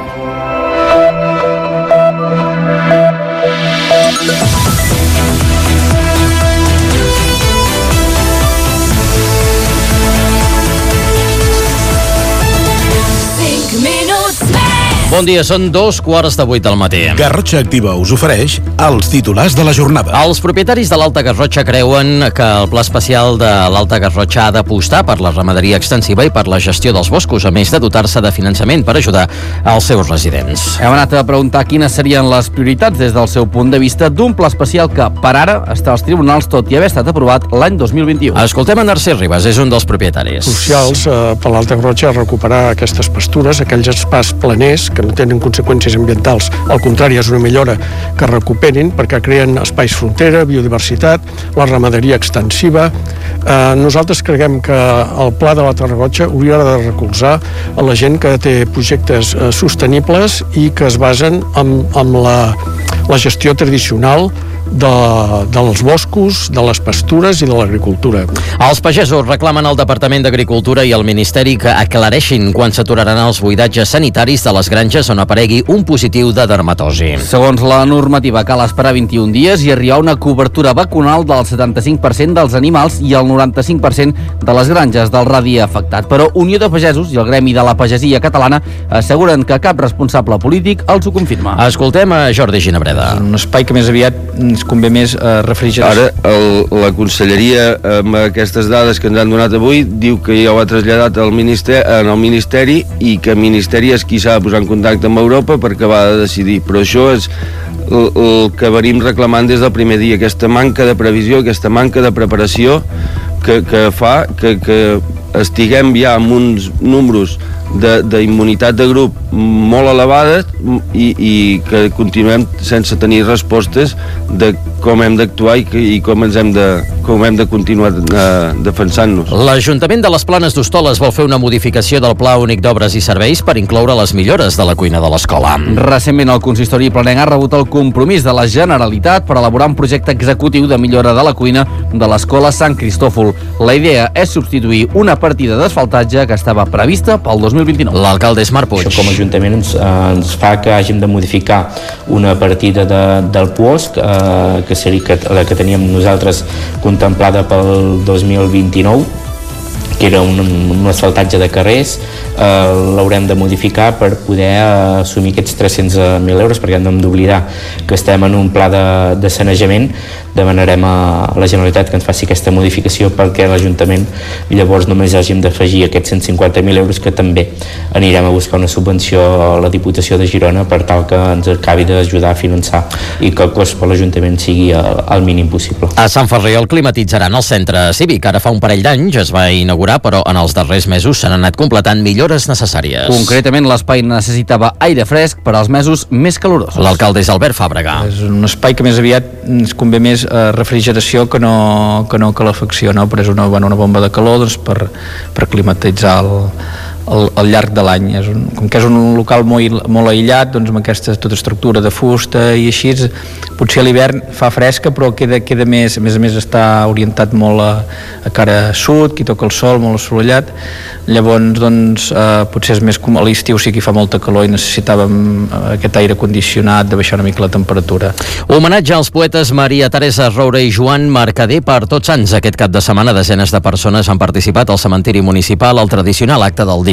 Bon dia, són dos quarts de vuit del matí. Garrotxa Activa us ofereix els titulars de la jornada. Els propietaris de l'Alta Garrotxa creuen que el pla especial de l'Alta Garrotxa ha d'apostar per la ramaderia extensiva i per la gestió dels boscos, a més de dotar-se de finançament per ajudar als seus residents. Hem anat a preguntar quines serien les prioritats des del seu punt de vista d'un pla especial que, per ara, està als tribunals tot i haver estat aprovat l'any dos mil vint-i-u. Escoltem a Narcís Ribas, és un dels propietaris. Socials eh, per l'Alta Garrotxa recuperar aquestes pastures, aquells espais planers que no tenen conseqüències ambientals. Al contrari, és una millora que recuperin perquè creen espais frontera, biodiversitat, la ramaderia extensiva. Eh, nosaltres creiem que el pla de l'Alta Garrotxa hauria de recolzar a la gent que té projectes eh, sostenibles i que es basen en, en la, la gestió tradicional de, dels boscos, de les pastures i de l'agricultura. Els pagesos reclamen al Departament d'Agricultura i al Ministeri que aclareixin quan s'aturaran els buidatges sanitaris de les granges on aparegui un positiu de dermatosi. Segons la normativa, cal esperar vint-i-un dies i arribar a una cobertura vacunal del setanta-cinc per cent dels animals i el noranta-cinc per cent de les granges del radi afectat. Però Unió de Pagesos i el Gremi de la Pagesia Catalana asseguren que cap responsable polític els ho confirma. Escoltem a Jordi Ginebreda. Un espai que més aviat ens convé més eh, refrigeració. Ara el, la conselleria amb aquestes dades que ens han donat avui diu que ja ho ha traslladat al ministeri, en el Ministeri i que el Ministeri és qui s'ha de posar en contacte amb Europa per acabar de decidir, però això és el, el que venim reclamant des del primer dia, aquesta manca de previsió, aquesta manca de preparació que, que fa que, que estiguem ja amb uns números d'immunitat de, de grup molt elevades i, i que continuem sense tenir respostes de com hem d'actuar i, i com ens hem de, com hem de continuar eh, defensant-nos. L'Ajuntament de les Planes d'Hostoles vol fer una modificació del Pla Únic d'Obres i Serveis per incloure les millores de la cuina de l'escola. Recentment el consistori planenc ha rebut el compromís de la Generalitat per elaborar un projecte executiu de millora de la cuina de l'escola Sant Cristòfol. La idea és substituir una partida d'asfaltatge que estava prevista pel dos mil vint-i-nou. L'alcalde és Marc Puig. Això com a Ajuntament ens, ens fa que hàgim de modificar una partida de, del puosc eh, que seria que, la que teníem nosaltres contemplada pel dos mil vint-i-nou, que era un, un asfaltatge de carrers, eh, l'haurem de modificar per poder eh, assumir aquests tres-cents mil euros, perquè no hem d'oblidar que estem en un pla de, de sanejament. Demanarem a la Generalitat que ens faci aquesta modificació perquè l'Ajuntament llavors només hàgim d'afegir aquests cent cinquanta mil euros, que també anirem a buscar una subvenció a la Diputació de Girona per tal que ens acabi d'ajudar a finançar i que el cost per l'Ajuntament sigui el, el mínim possible. A Sant Ferriol el climatitzaran el centre cívic. Ara fa un parell d'anys es va inaugurar, però en els darrers mesos s'han anat completant millores necessàries. Concretament, l'espai necessitava aire fresc per als mesos més calorosos. L'alcalde és Albert Fàbrega. És un espai que més aviat ens convé més eh, refrigeració que no, que no calefacció, no? Però és una, bueno, una bomba de calor doncs, per, per climatitzar el, al, al llarg de l'any. És un, com que és un local molt, molt aïllat, doncs amb aquesta tota estructura de fusta i així, potser a l'hivern fa fresca, però queda, queda més, a més a més està orientat molt a, a cara sud, qui toca el sol, molt assolellat. Llavors, doncs, eh, potser és més com a l'estiu sí que fa molta calor i necessitàvem aquest aire condicionat de baixar una mica la temperatura. Homenatge als poetes Maria Teresa Roura i Joan Mercader per Tots Sants. Aquest cap de setmana desenes de persones han participat al cementiri municipal al tradicional acte del dia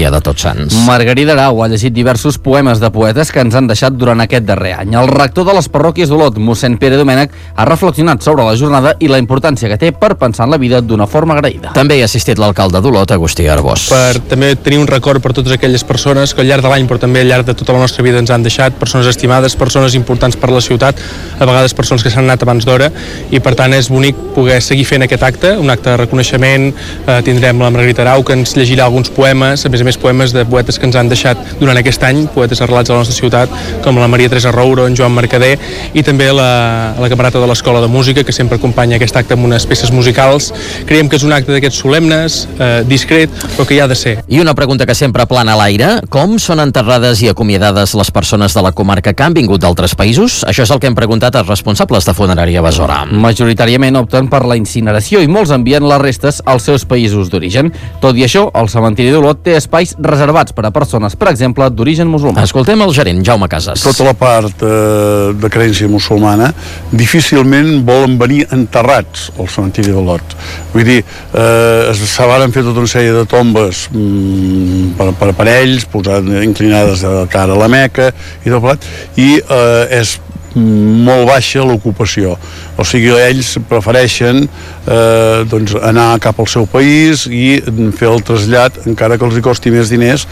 dia de Tots Sants. Margarida Arau ha llegit diversos poemes de poetes que ens han deixat durant aquest darrer any. El rector de les parròquies d'Olot, mossèn Pere Domènech, ha reflexionat sobre la jornada i la importància que té per pensar en la vida d'una forma agraïda. També hi ha assistit l'alcalde d'Olot, Agustí Arbós. Per també tenir un record per totes aquelles persones que al llarg de l'any, però també al llarg de tota la nostra vida ens han deixat, persones estimades, persones importants per la ciutat, a vegades persones que s'han anat abans d'hora, i per tant és bonic poder seguir fent aquest acte, un acte de reconeixement. Eh, tindrem la Margarida Arau, que ens llegirà alguns poemes, a més a més poemes de poetes que ens han deixat durant aquest any, poetes arrelats a la nostra ciutat, com la Maria Teresa Rouro, en Joan Mercader, i també la, la camarata de l'Escola de Música, que sempre acompanya aquest acte amb unes peces musicals. Creiem que és un acte d'aquests solemnes, eh, discret, però que hi ha de ser. I una pregunta que sempre plana a l'aire: com són enterrades i acomiadades les persones de la comarca que han vingut d'altres països? Això és el que hem preguntat als responsables de Funerària Besora. Majoritàriament opten per la incineració i molts envien les restes als seus països d'origen. Tot i això, el cementiri d'Olot té espais reservats per a persones, per exemple, d'origen musulmà. Escoltem el gerent, Jaume Casas. Tota la part eh, de creença musulmana difícilment volen venir enterrats al cementiri d'Olot. Vull dir, eh, se varen fer tota una sèrie de tombes mm, per, per aparells, posant inclinades de cara a la Meca i tot plat, i eh, és molt baixa l'ocupació. O sigui, ells prefereixen eh, doncs anar cap al seu país i fer el trasllat, encara que els hi costi més diners.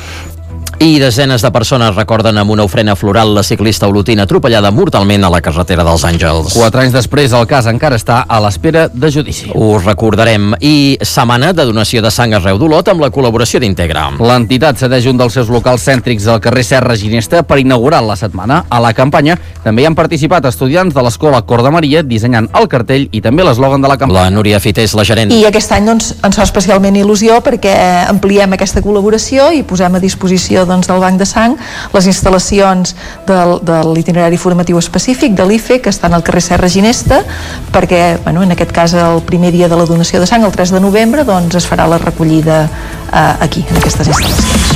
I desenes de persones recorden amb una ofrena floral la ciclista olotina atropellada mortalment a la carretera dels Àngels. Quatre anys després, el cas encara està a l'espera de judici. Ho recordarem. I setmana de donació de sang arreu d'Olot amb la col·laboració d'Integra. L'entitat cedeix un dels seus locals cèntrics al carrer Serra Ginesta per inaugurar la setmana. A la campanya també hi han participat estudiants de l'Escola Cor de Maria dissenyant el cartell i també l'eslògan de la campanya. La Núria Fité és la gerent. I aquest any doncs, ens fa especialment il·lusió perquè ampliem aquesta col·laboració i posem a disposició doncs, del Banc de Sang les instal·lacions del, de l'itinerari formatiu específic de l'I F E, que estan al carrer Serra Ginesta, perquè bueno, en aquest cas el primer dia de la donació de sang, el tres de novembre, doncs es farà la recollida eh, aquí, en aquestes instal·lacions.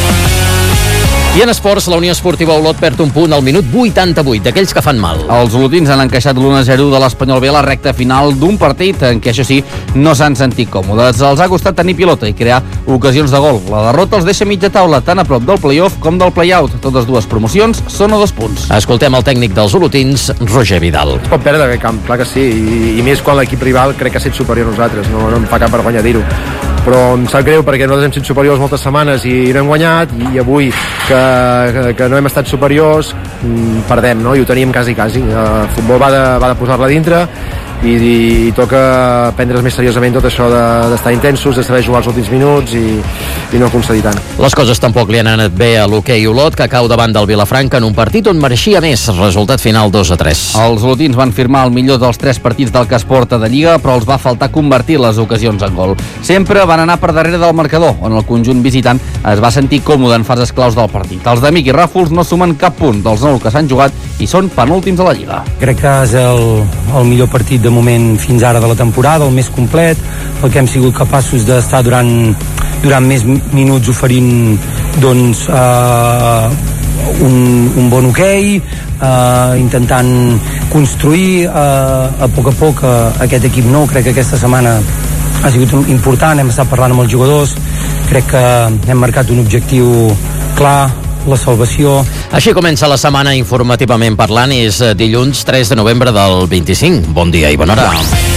I en esports, la Unió Esportiva Olot perd un punt al minut vuitanta-vuit, d'aquells que fan mal. Els olotins han encaixat l'u a zero de l'Espanyol B a la recta final d'un partit en què, això sí, no s'han sentit còmodes. Els ha costat tenir pilota i crear ocasions de gol. La derrota els deixa mitja taula, tant a prop del play-off com del play-out. Totes dues promocions són a dos punts. Escoltem el tècnic dels olotins, Roger Vidal. Es pot perdre aquest camp, clar que sí, i, i més quan l'equip rival crec que ha estat superior a nosaltres, no, no em fa cap vergonya dir-ho. Però em sap greu perquè nosaltres hem sigut superiors moltes setmanes i no hem guanyat, i avui que, que, que no hem estat superiors perdem, no? I ho teníem quasi quasi. El futbol va de, va de posar-la dintre i, i toca prendre's més seriosament tot això d'estar de, intensos, de saber jugar els últims minuts i, i no concedir tant. Les coses tampoc li han anat bé a l'hoquei Olot, que cau davant del Vilafranca en un partit on mereixia més. Resultat final dos a tres. Els olotins van firmar el millor dels tres partits del que es porta de Lliga, però els va faltar convertir les ocasions en gol. Sempre van anar per darrere del marcador, on el conjunt visitant es va sentir còmode en fases claus del partit. Els de Miqui Ràfols no sumen cap punt dels nou que s'han jugat i són penúltims a la Lliga. Crec que és el, el millor partit de moment fins ara de la temporada, el més complet, el que hem sigut capaços d'estar durant, durant més minuts oferint doncs, uh, un, un bon hoquei, uh, intentant construir uh, a poc a poc uh, aquest equip nou. Crec que aquesta setmana ha sigut important, hem estat parlant amb els jugadors, crec que hem marcat un objectiu clar, la salvació. Així comença la setmana informativament parlant. És dilluns tres de novembre del vint-i-cinc. Bon dia i bona hora.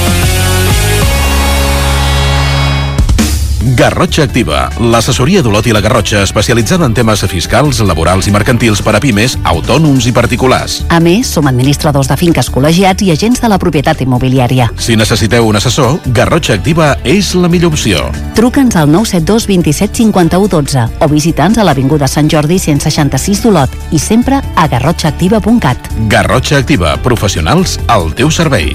Garrotxa Activa, l'assessoria d'Olot i la Garrotxa especialitzada en temes fiscals, laborals i mercantils per a pimes, autònoms i particulars. A més, som administradors de finques col·legiats i agents de la propietat immobiliària. Si necessiteu un assessor, Garrotxa Activa és la millor opció. Truca'ns al nou set dos vint set cinquanta-u dotze o visita'ns a l'Avinguda Sant Jordi cent seixanta-sis d'Olot i sempre a garrotxa activa punt cat. Garrotxa Activa, professionals al teu servei.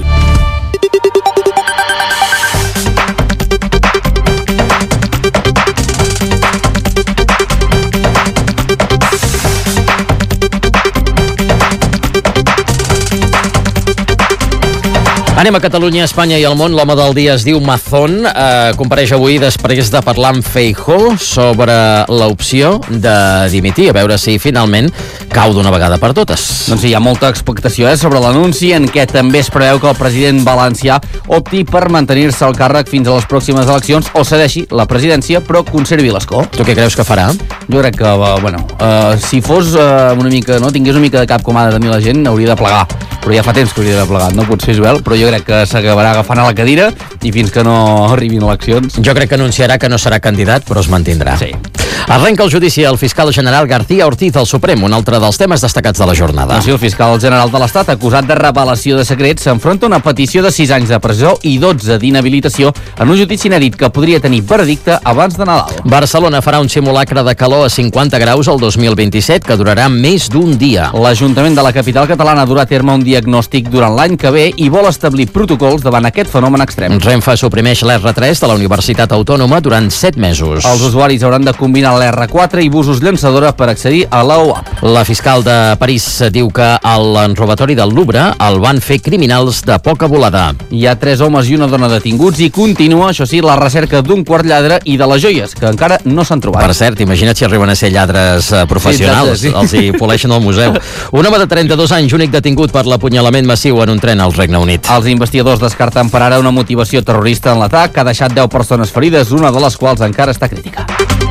Anem a Catalunya, Espanya i el món. L'home del dia es diu Mazón. Eh, compareix avui després de parlar amb Feijóo sobre l'opció de dimitir, a veure si finalment cau d'una vegada per totes. Doncs sí, hi ha molta expectació eh, sobre l'anunci, en què també es preveu que el president valencià opti per mantenir-se al càrrec fins a les pròximes eleccions o cedeixi la presidència però conservi l'escó. Tu què creus que farà? Jo crec que, bueno, eh, si fos eh, una mica, no tingués una mica de cap com ha de tenir la gent, hauria de plegar. Però ja fa temps que hauria de plegar, no pot ser Joel, però jo crec que s'acabarà agafant a la cadira i fins que no arribin eleccions. Jo crec que anunciarà que no serà candidat, però es mantindrà. Sí. Arrenca el judici al fiscal general García Ortiz al Suprem, un altre dels temes destacats de la jornada. Doncs sí, el fiscal general de l'Estat, acusat de revelació de secrets, s'enfronta a una petició de sis anys de presó i dotze d'inhabilitació en un judici inèdit que podria tenir veredicte abans de Nadal. Barcelona farà un simulacre de calor a cinquanta graus el dos mil vint-i-set que durarà més d'un dia. L'Ajuntament de la capital catalana durà a terme un diagnòstic durant l'any que ve i vol establir protocols davant aquest fenomen extrem. Renfe suprimeix l'R tres de la Universitat Autònoma durant set mesos. Els usuaris hauran de combinar l'R quatre i busos llançadora per accedir a l'A O A P. La fiscal de París diu que el robatori del Louvre el van fer criminals de poca volada. Hi ha tres homes i una dona detinguts i continua, això sí, la recerca d'un quart lladre i de les joies, que encara no s'han trobat. Per cert, imagina't si arriben a ser lladres professionals, sí, exacte, sí. Els hi poleixen al museu. Un home de trenta-dos anys, únic detingut per l'apunyalament massiu en un tren al Regne Unit. Els investigadors descarten per ara una motivació terrorista en l'atac, que ha deixat deu persones ferides, una de les quals encara està crítica.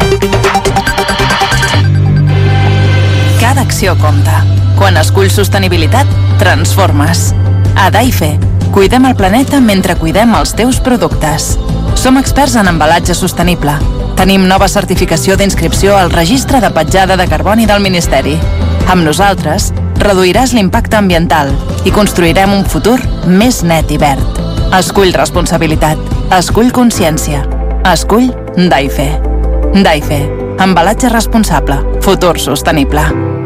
Cada acció compta. Quan esculls sostenibilitat, transformes. A Daife, cuidem el planeta mentre cuidem els teus productes. Som experts en embalatge sostenible. Tenim nova certificació d'inscripció al Registre de Petjada de Carboni del Ministeri. Amb nosaltres, reduiràs l'impacte ambiental i construirem un futur més net i verd. Escull responsabilitat. Escull consciència. Escull Daife. Daife. Embalatge responsable. Futur sostenible.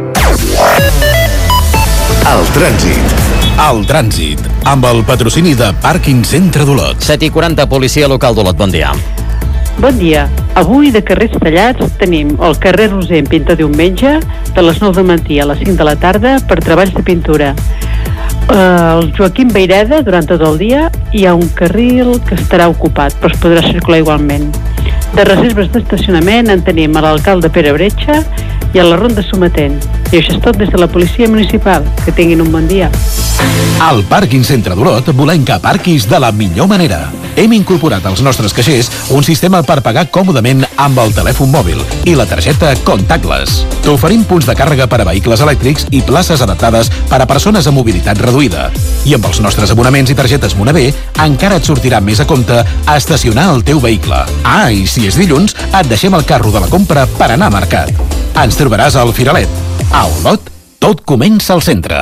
El trànsit. El trànsit. Amb el patrocini de Pàrquing Centre d'Olot. set i quaranta, policia local d'Olot. Bon dia. Bon dia. Avui de carrers tallats tenim el carrer Roser en Pinta Diumenge de les nou del matí a les cinc de la tarda per treballs de pintura. Uh, el Joaquim Beireda durant tot el dia hi ha un carril que estarà ocupat però es podrà circular igualment. De reserves d'estacionament en tenim a l'alcalde Pere Bretxa i a la Ronda Sometent. I això és tot des de la policia municipal. Que tinguin un bon dia. Al Pàrquing Centre d'Olot volem que aparquis de la millor manera. Hem incorporat als nostres caixers un sistema per pagar còmodament amb el telèfon mòbil i la targeta Contactless. T'oferim punts de càrrega per a vehicles elèctrics i places adaptades per a persones amb mobilitat reduïda. I amb els nostres abonaments i targetes Monavé encara et sortirà més a compte a estacionar el teu vehicle. Ah, i si és dilluns, et deixem el carro de la compra per anar a mercat. Ens trobaràs al Firalet. A Olot, tot comença al centre.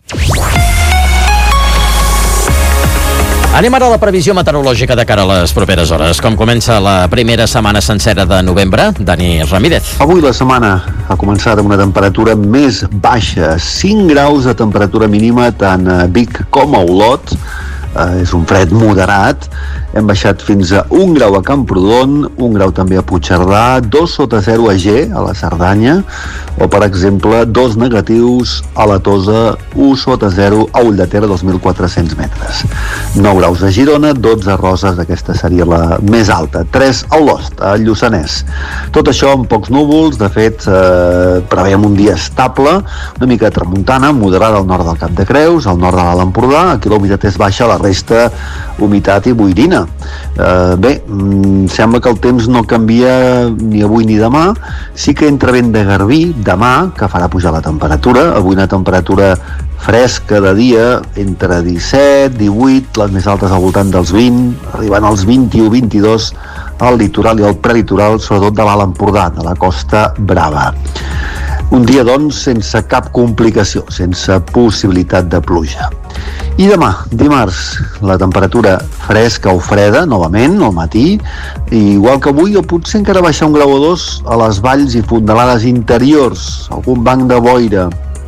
Anem ara a la previsió meteorològica de cara a les properes hores. Com comença la primera setmana sencera de novembre, Dani Ramírez. Avui la setmana ha començat amb una temperatura més baixa, cinc graus de temperatura mínima tant a Vic com a Olot. Uh, és un fred moderat. Hem baixat fins a un grau a Camprodon, un grau també a Puigcerdà, dos sota zero a G, a la Cerdanya, o per exemple, dos negatius a la Tosa, un sota zero a Ulldeter, dos mil quatre-cents metres. nou graus a Girona, dotze a Roses, aquesta seria la més alta, tres a Olost, a Lluçanès. Tot això amb pocs núvols, de fet, eh, preveiem un dia estable, una mica de tramuntana, moderada al nord del Cap de Creus, al nord de l'Alt Empordà, aquí la humitat és baixa, la resta humitat i boirina. Uh, bé, mm, sembla que el temps no canvia ni avui ni demà. Sí que entra vent de garbí demà, que farà pujar la temperatura. Avui una temperatura fresca de dia entre disset, divuit, les més altes al voltant dels vint, arribant als vint-i-u, vint-i-dos al litoral i al prelitoral, sobretot de l'Alt Empordà, de la Costa Brava. Un dia, doncs, sense cap complicació, sense possibilitat de pluja. I demà, dimarts, la temperatura fresca o freda, novament, al matí, i igual que avui, o potser encara baixar un grau o dos a les valls i fondalades interiors, algun banc de boira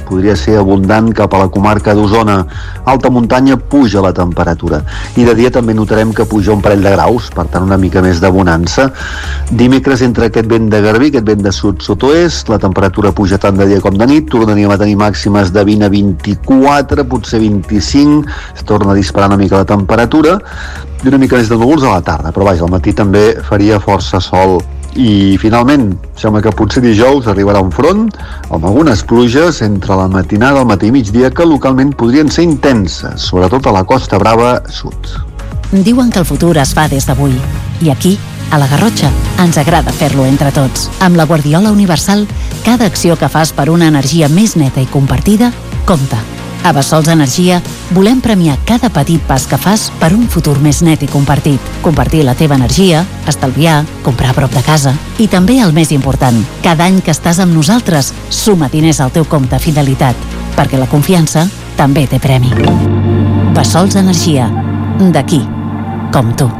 podria ser abundant cap a la comarca d'Osona. Alta muntanya puja la temperatura i de dia també notarem que puja un parell de graus, per tant una mica més de bonança. Dimecres, entre aquest vent de garbí, aquest vent de sud-sud-oest, la temperatura puja tant de dia com de nit, tornaríem a tenir màximes de vint a vint-i-quatre, potser vint-i-cinc, es torna a disparar una mica la temperatura i una mica més de núvols a la tarda, però vaja, al matí també faria força sol. I finalment, sembla que potser dijous arribarà un front amb algunes pluges entre la matinada, el matí i migdia, que localment podrien ser intenses, sobretot a la Costa Brava sud. Diuen que el futur es fa des d'avui. I aquí, a la Garrotxa, ens agrada fer-lo entre tots. Amb la Guardiola Universal, cada acció que fas per una energia més neta i compartida, compta. A Bessols Energia volem premiar cada petit pas que fas per un futur més net i compartit. Compartir la teva energia, estalviar, comprar a prop de casa. I també el més important, cada any que estàs amb nosaltres, suma diners al teu compte Fidelitat, perquè la confiança també té premi. Bessols Energia. D'aquí, com tu.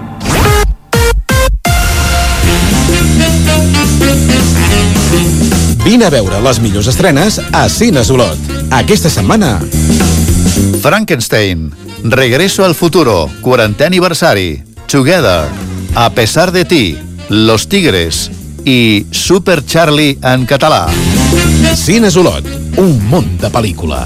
Vine a veure les millors estrenes a Cines Olot. Aquesta setmana... Frankenstein, Regreso al futuro, quarantè aniversari, Together, A pesar de ti, Los Tigres i Super Charlie en català. Cines Olot, un món de pel·lícula.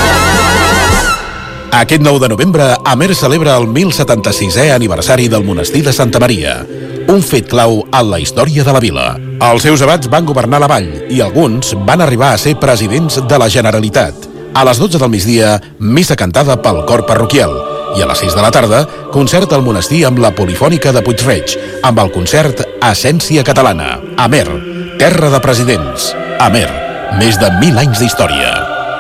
Aquest nou de novembre, Amer celebra el mil setanta-sisè aniversari del monestir de Santa Maria, un fet clau en la història de la vila. Els seus abats van governar la vall i alguns van arribar a ser presidents de la Generalitat. A les dotze del migdia, missa cantada pel cor parroquial i a les sis de la tarda, concert al monestir amb la Polifònica de Puig-reig, amb el concert Essència Catalana. Amer, terra de presidents. Amer, més de mil anys d'història.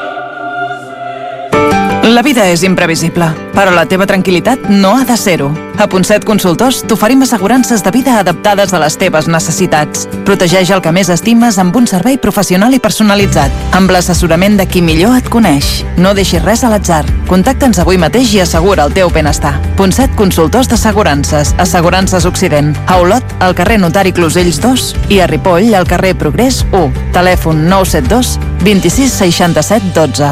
La vida és imprevisible, però la teva tranquil·litat no ha de ser-ho. A Ponset Consultors t'oferim assegurances de vida adaptades a les teves necessitats. Protegeix el que més estimes amb un servei professional i personalitzat, amb l'assessorament de qui millor et coneix. No deixis res a l'atzar. Contacta'ns avui mateix i assegura el teu benestar. Ponset Consultors d'Assegurances, Assegurances Occident. A Olot, al carrer Notari Closells dos i a Ripoll, al carrer Progrés u. Telèfon nou set dos, vint sis seixanta-set dotze.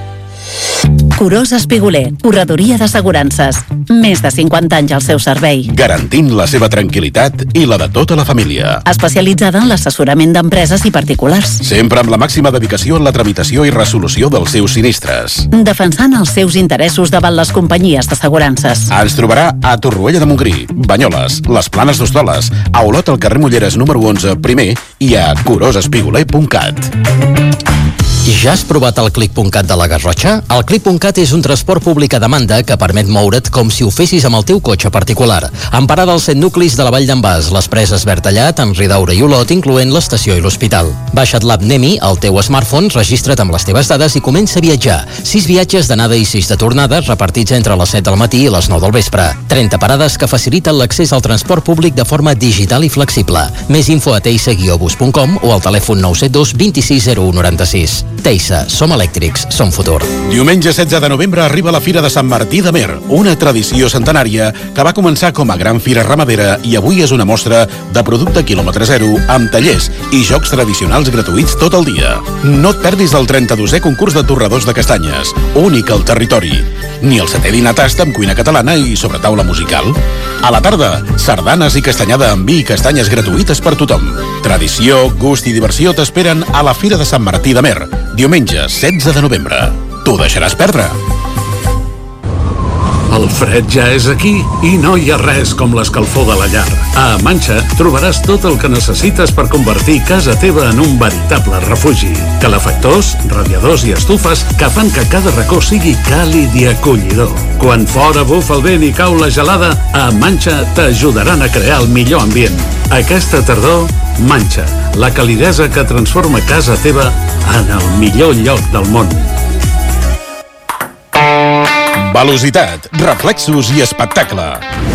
Curós Espiguler, corredoria d'assegurances. Més de cinquanta anys al seu servei. Garantint la seva tranquil·litat i la de tota la família. Especialitzada en l'assessorament d'empreses i particulars. Sempre amb la màxima dedicació en la tramitació i resolució dels seus sinistres. Defensant els seus interessos davant les companyies d'assegurances. Ens trobarà a Torroella de Montgrí, Banyoles, les Planes d'Hostoles, a Olot al carrer Mulleres número onze, primer, i a curós espiguler punt cat. Ja has provat el clic punt cat de la Garrotxa? El clic punt cat és un transport públic a demanda que permet moure't com si ho fessis amb el teu cotxe particular. Amb parada als set nuclis de la Vall d'en Bas, les Preses Bertallat, en Ridaura i Olot, incloent l'estació i l'hospital. Baixa't l'app Nemi al teu smartphone, registra't amb les teves dades i comença a viatjar. Sis viatges d'anada i sis de tornada, repartits entre les set del matí i les nou del vespre. trenta parades que faciliten l'accés al transport públic de forma digital i flexible. Més info a teisa guió bus punt com o al telèfon nou set dos, vint sis zero u noranta-sis. Teisa, som elèctrics, som futur. Diumenge setze de novembre arriba la Fira de Sant Martí de Mer, una tradició centenària que va començar com a gran fira ramadera i avui és una mostra de producte quilòmetre zero amb tallers i jocs tradicionals gratuïts tot el dia. No et perdis el trenta-dosè concurs de torradors de castanyes, únic al territori, ni el setè dinar tast amb cuina catalana i sobretaula musical. A la tarda, sardanes i castanyada amb vi i castanyes gratuïtes per tothom. Tradició, gust i diversió t'esperen a la Fira de Sant Martí de Mer, diumenge setze de novembre. T'ho deixaràs perdre. El fred ja és aquí i no hi ha res com l'escalfor de la llar. A Manxa trobaràs tot el que necessites per convertir casa teva en un veritable refugi. Calefactors, radiadors i estufes que fan que cada racó sigui càlid i acollidor. Quan fora bufa el vent i cau la gelada, a Manxa t'ajudaran a crear el millor ambient. Aquesta tardor, Manxa, la calidesa que transforma casa teva en el millor lloc del món. Velocitat, reflexos i espectacle.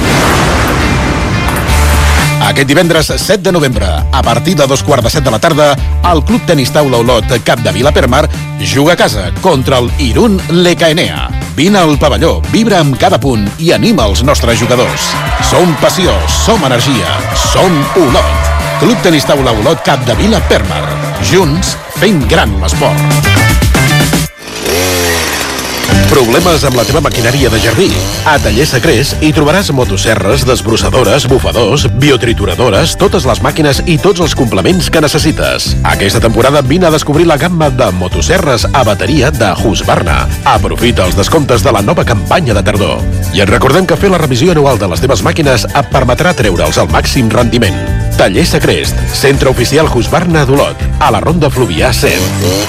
Aquest divendres set de novembre, a partir de dos quarts de set de la tarda, el Club Tenis Taula Olot Capdevila Permar juga a casa contra el Irún Lecaenea. Vine al pavelló, vibra amb cada punt i anima els nostres jugadors. Som passió, som energia, som Olot. Club Tenis Taula Olot Capdevila Permar. Junts fem gran l'esport. Problemes amb la teva maquinària de jardí? A Taller Secrets hi trobaràs motosserres, desbrossadores, bufadors, biotrituradores, totes les màquines i tots els complements que necessites. Aquesta temporada vine a descobrir la gamma de motosserres a bateria de Husqvarna. Aprofita els descomptes de la nova campanya de tardor. I et recordem que fer la revisió anual de les teves màquines et permetrà treure'ls al màxim rendiment. Taller Secrets, centre oficial Husqvarna d'Olot, a la Ronda Fluvià set.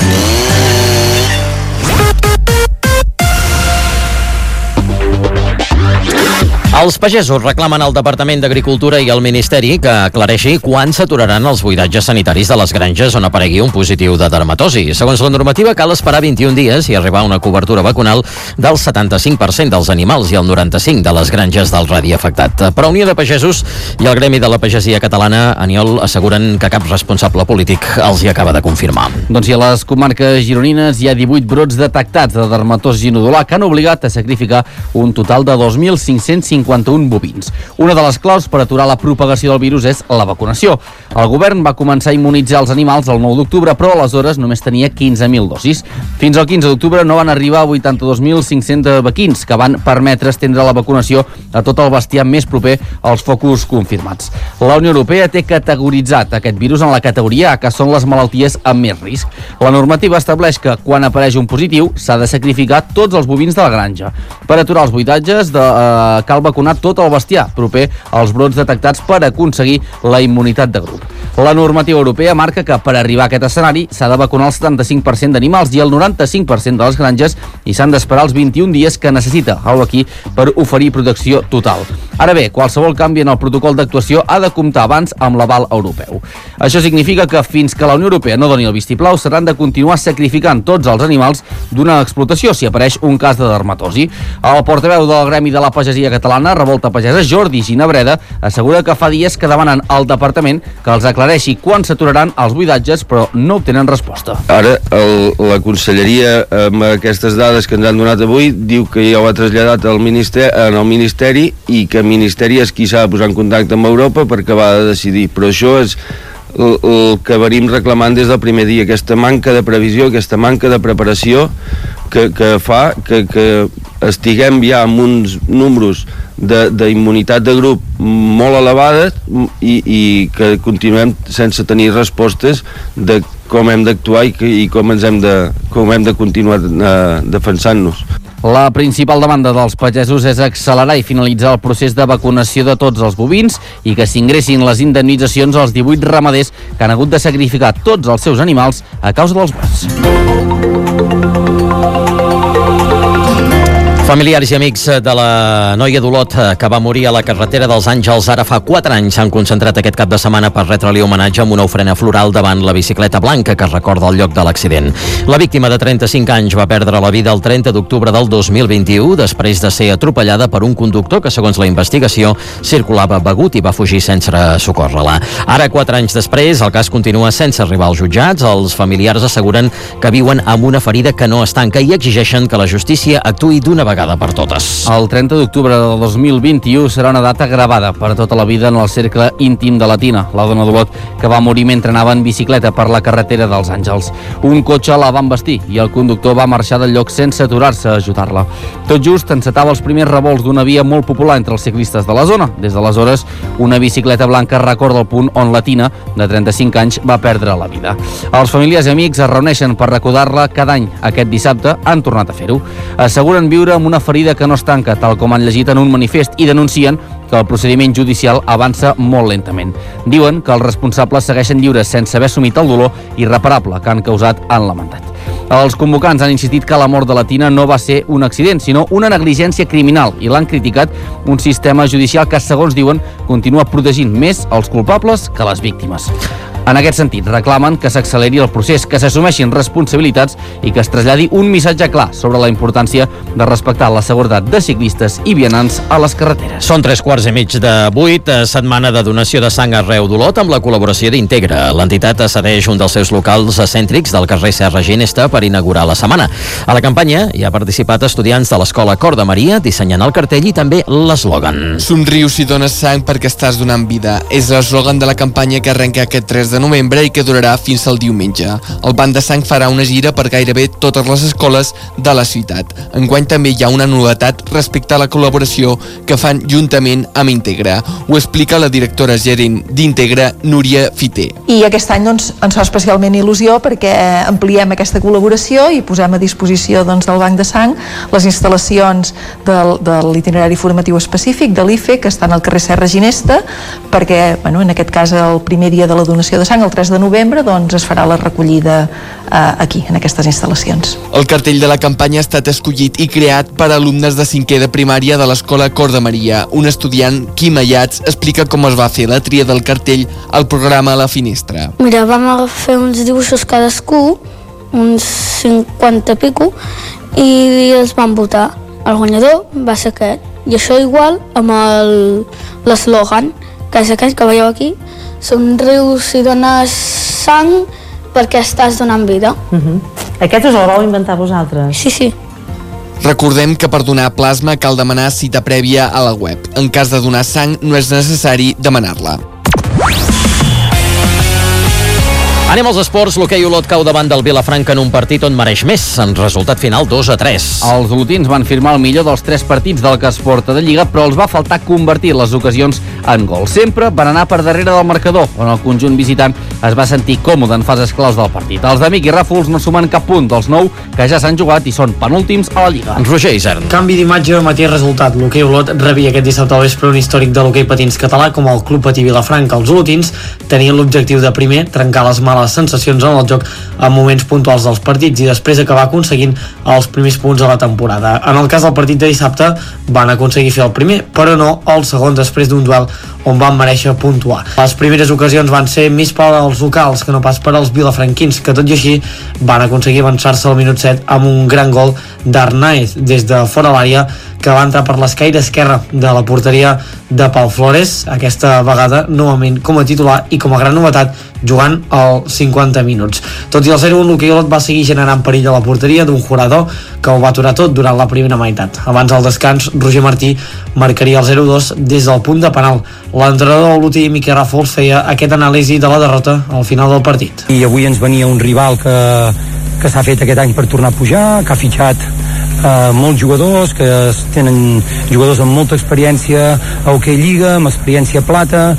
Els pagesos reclamen al Departament d'Agricultura i al Ministeri que aclareixi quan s'aturaran els buidatges sanitaris de les granges on aparegui un positiu de dermatosi. Segons la normativa, cal esperar vint-i-un dies i arribar a una cobertura vacunal del setanta-cinc per cent dels animals i el noranta-cinc per cent de les granges del radi afectat. Però Unió de Pagesos i el Gremi de la Pagesia Catalana, Aniol, asseguren que cap responsable polític els hi acaba de confirmar. Doncs i a les comarques gironines hi ha divuit brots detectats de dermatosi nodular que han obligat a sacrificar un total de dos mil cinc-cents cinquanta-un bovins. Una de les claus per aturar la propagació del virus és la vacunació. El govern va començar a immunitzar els animals el nou d'octubre, però aleshores només tenia quinze mil dosis. Fins al quinze d'octubre no van arribar a vuitanta-dos mil cinc-cents vaquins, que van permetre estendre la vacunació a tot el bestiar més proper als focus confirmats. La Unió Europea té categoritzat aquest virus en la categoria A, que són les malalties amb més risc. La normativa estableix que quan apareix un positiu s'ha de sacrificar tots els bovins de la granja. Per aturar els buidatges de, eh, cal vacunar tot el bestiar proper als brots detectats per aconseguir la immunitat de grup. La normativa europea marca que per arribar a aquest escenari s'ha de vacunar el setanta-cinc per cent d'animals i el noranta-cinc per cent de les granges i s'han d'esperar els vint-i-un dies que necessita el vaquí per oferir protecció total. Ara bé, qualsevol canvi en el protocol d'actuació ha de comptar abans amb l'aval europeu. Això significa que fins que la Unió Europea no doni el vistiplau s'hauran de continuar sacrificant tots els animals d'una explotació si apareix un cas de dermatosi. El portaveu del Gremi de la Pagesia Catalana, Revolta Pagesa, Jordi Ginabreda, assegura que fa dies que demanen al departament que els aclareixi quan s'aturaran els buidatges, però no obtenen resposta. Ara, el, la conselleria, amb aquestes dades que ens han donat avui, diu que ja ho ha traslladat al ministeri, en el Ministeri i que el Ministeri és qui s'ha de posar en contacte amb Europa per acabar de decidir. Però això és el, el que venim reclamant des del primer dia, aquesta manca de previsió, aquesta manca de preparació que, que fa que, que estiguem ja amb uns números d'immunitat de, de grup molt elevades i, i que continuem sense tenir respostes de com hem d'actuar i, i com, ens hem de, com hem de continuar eh, defensant-nos. La principal demanda dels pagesos és accelerar i finalitzar el procés de vacunació de tots els bovins i que s'ingressin les indemnitzacions als divuit ramaders que han hagut de sacrificar tots els seus animals a causa dels brots. Familiars i amics de la noia d'Olot que va morir a la carretera dels Àngels ara fa quatre anys s'han concentrat aquest cap de setmana per retre-li homenatge amb una ofrena floral davant la bicicleta blanca que recorda el lloc de l'accident. La víctima de trenta-cinc anys va perdre la vida el trenta d'octubre del dos mil vint-i-u després de ser atropellada per un conductor que, segons la investigació, circulava begut i va fugir sense socórrer-la. Ara, quatre anys després, el cas continua sense arribar als jutjats. Els familiars asseguren que viuen amb una ferida que no es tanca i exigeixen que la justícia actuï d'una vegada per totes. El trenta d'octubre del dos mil vint-i-u serà una data gravada per a tota la vida en el cercle íntim de la Tina, la dona d'Olot que va morir mentre anava en bicicleta per la carretera dels Àngels. Un cotxe la va embestir i el conductor va marxar del lloc sense aturar-se a ajudar-la. Tot just encetava els primers revolts d'una via molt popular entre els ciclistes de la zona. Des d'aleshores, una bicicleta blanca recorda el punt on la Tina, de trenta-cinc anys, va perdre la vida. Els familiars i amics es reuneixen per recordar-la cada any. Aquest dissabte han tornat a fer-ho. Asseguren viure amb una ferida que no es tanca, tal com han llegit en un manifest, i denuncien que el procediment judicial avança molt lentament. Diuen que els responsables segueixen lliures sense haver assumit el dolor irreparable que han causat han lamentat. Els convocants han insistit que la mort de la Tina no va ser un accident, sinó una negligència criminal, i l'han criticat un sistema judicial que, segons diuen, continua protegint més els culpables que les víctimes. En aquest sentit, reclamen que s'acceleri el procés, que s'assumeixin responsabilitats i que es traslladi un missatge clar sobre la importància de respectar la seguretat de ciclistes i vianants a les carreteres. Són tres quarts i mig de vuit, setmana de donació de sang arreu d'Olot amb la col·laboració d'Integra. L'entitat cedeix un dels seus locals cèntrics del carrer Serra Ginesta per inaugurar la setmana. A la campanya hi ha participat estudiants de l'escola Cor de Maria, dissenyant el cartell i també l'eslògan. Somrius si dones sang perquè estàs donant vida. És l'eslògan de la campanya que arrenca aquest tres de de novembre i que durarà fins al diumenge. El Banc de Sang farà una gira per gairebé totes les escoles de la ciutat. Enguany també hi ha una novetat respecte a la col·laboració que fan juntament amb Integra. Ho explica la directora gerent d'Integra, Núria Fiter. I aquest any doncs, ens fa especialment il·lusió perquè ampliem aquesta col·laboració i posem a disposició doncs, del Banc de Sang les instal·lacions del, de l'itinerari formatiu específic de l'I F E que estan al carrer Serra Ginesta, perquè bueno, en aquest cas el primer dia de la donació de sang, el tres de novembre, doncs es farà la recollida eh, aquí, en aquestes instal·lacions. El cartell de la campanya ha estat escollit i creat per alumnes de cinquè de primària de l'escola Cor de Maria. Un estudiant, Quim Ayats, explica com es va fer la tria del cartell al programa a la finestra. Mira, vam fer uns dibuixos cadascú, uns cinquanta pico, i els vam votar. El guanyador va ser aquest. I això igual amb l'eslògan, que és aquest que veieu aquí: somrius i dones sang perquè estàs donant vida. Uh-huh. Aquest us el vau inventar vosaltres? Sí, sí. Recordem que per donar plasma cal demanar cita prèvia a la web. En cas de donar sang no és necessari demanar-la. Anem als esports. L'hoquei Olot cau davant del Vilafranca en un partit on mereix més, en resultat final dos a tres. Els olotins van firmar el millor dels tres partits del que es porta de Lliga, però els va faltar convertir les ocasions en gol. Sempre van anar per darrere del marcador, on el conjunt visitant es va sentir còmode en fases claus del partit. Els de Miqui Ràfols no sumen cap punt dels nou que ja s'han jugat i són penúltims a la Lliga. En Roger Isern. Canvi d'imatge, mateix resultat. L'hoquei Olot rebia aquest dissabte al vespre un històric de l'hoquei patins català com el Club Patí Vilafranca. Els olotins tenien l'objectiu de primer trencar les males sensacions en el joc en moments puntuals dels partits i després acabar aconseguint els primers punts de la temporada. En el cas del partit de dissabte van aconseguir fer el primer, però no el segon després d'un duel on van mereixer puntuar. Les primeres ocasions van ser més per als locals que no pas per als vilafranquins, que tot i així van aconseguir avançar-se al minut set amb un gran gol d'Arnaez des de fora l'àrea que va entrar per l'escaire esquerra de la porteria de Pau Flores, aquesta vegada novament com a titular i com a gran novetat jugant als cinquanta minuts. Tot i el zero a un, l'hoquei Olot va seguir generant perill a la porteria d'un jugador que ho va aturar tot durant la primera meitat. Abans del descans, Roger Martí marcaria el zero a dos des del punt de penal. L'entrenador olotí Miqui Ràfols feia aquest anàlisi de la derrota al final del partit. I avui ens venia un rival que, que s'ha fet aquest any per tornar a pujar, que ha fitxat Uh, molts jugadors que tenen jugadors amb molta experiència a hoquei Lliga, amb experiència plata,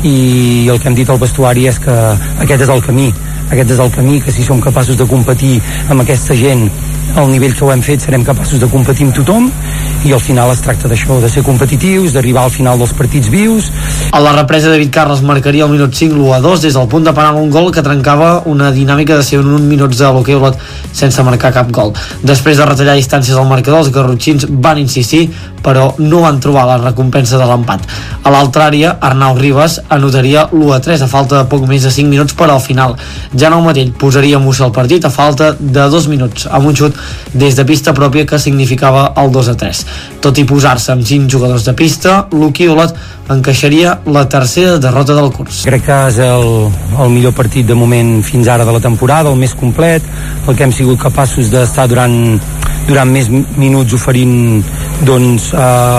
i el que hem dit al vestuari és que aquest és el camí aquest és el camí, que si som capaços de competir amb aquesta gent al nivell que ho hem fet, serem capaços de competir amb tothom, i al final es tracta d'això, de ser competitius, d'arribar al final dels partits vius. A la represa, David Carles marcaria el minut cinc l'u a dos des del punt de penal, un gol que trencava una dinàmica de ser en un minuts de l'hoquei Olot sense marcar cap gol. Després de retallar distàncies al marcador, els garrotxins van insistir, però no van trobar la recompensa de l'empat. A l'altra àrea, Arnau Ribas anotaria l'u a tres a falta de poc més de cinc minuts per al final. Jaume Matell posaria Musa al partit a falta de dos minuts, amb un xut des de pista pròpia que significava el dos a tres. Tot i posar-se amb cinc jugadors de pista, l'hoquei Olot encaixaria la tercera derrota del curs. Crec que és el, el millor partit de moment fins ara de la temporada, el més complet, el que hem sigut capaços d'estar durant, durant més minuts oferint doncs,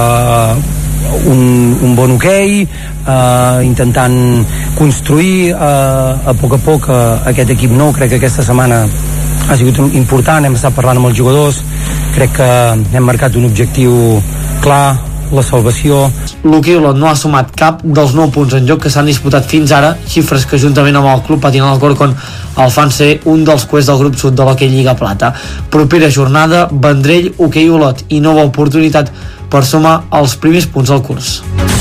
eh, un, un bon hoquei, eh, intentant construir eh, a poc a poc eh, aquest equip nou. Crec que aquesta setmana ha sigut important, hem estat parlant amb els jugadors, crec que hem marcat un objectiu clar, la salvació. L'hoquei Olot no ha sumat cap dels nou punts en joc que s'han disputat fins ara, xifres que juntament amb el Club Patinal Alcorcón el fan ser un dels cuers del grup sud de l'hoquei Lliga Plata. Propera jornada, Vendrell, hoquei Olot i nova oportunitat per sumar els primers punts al curs.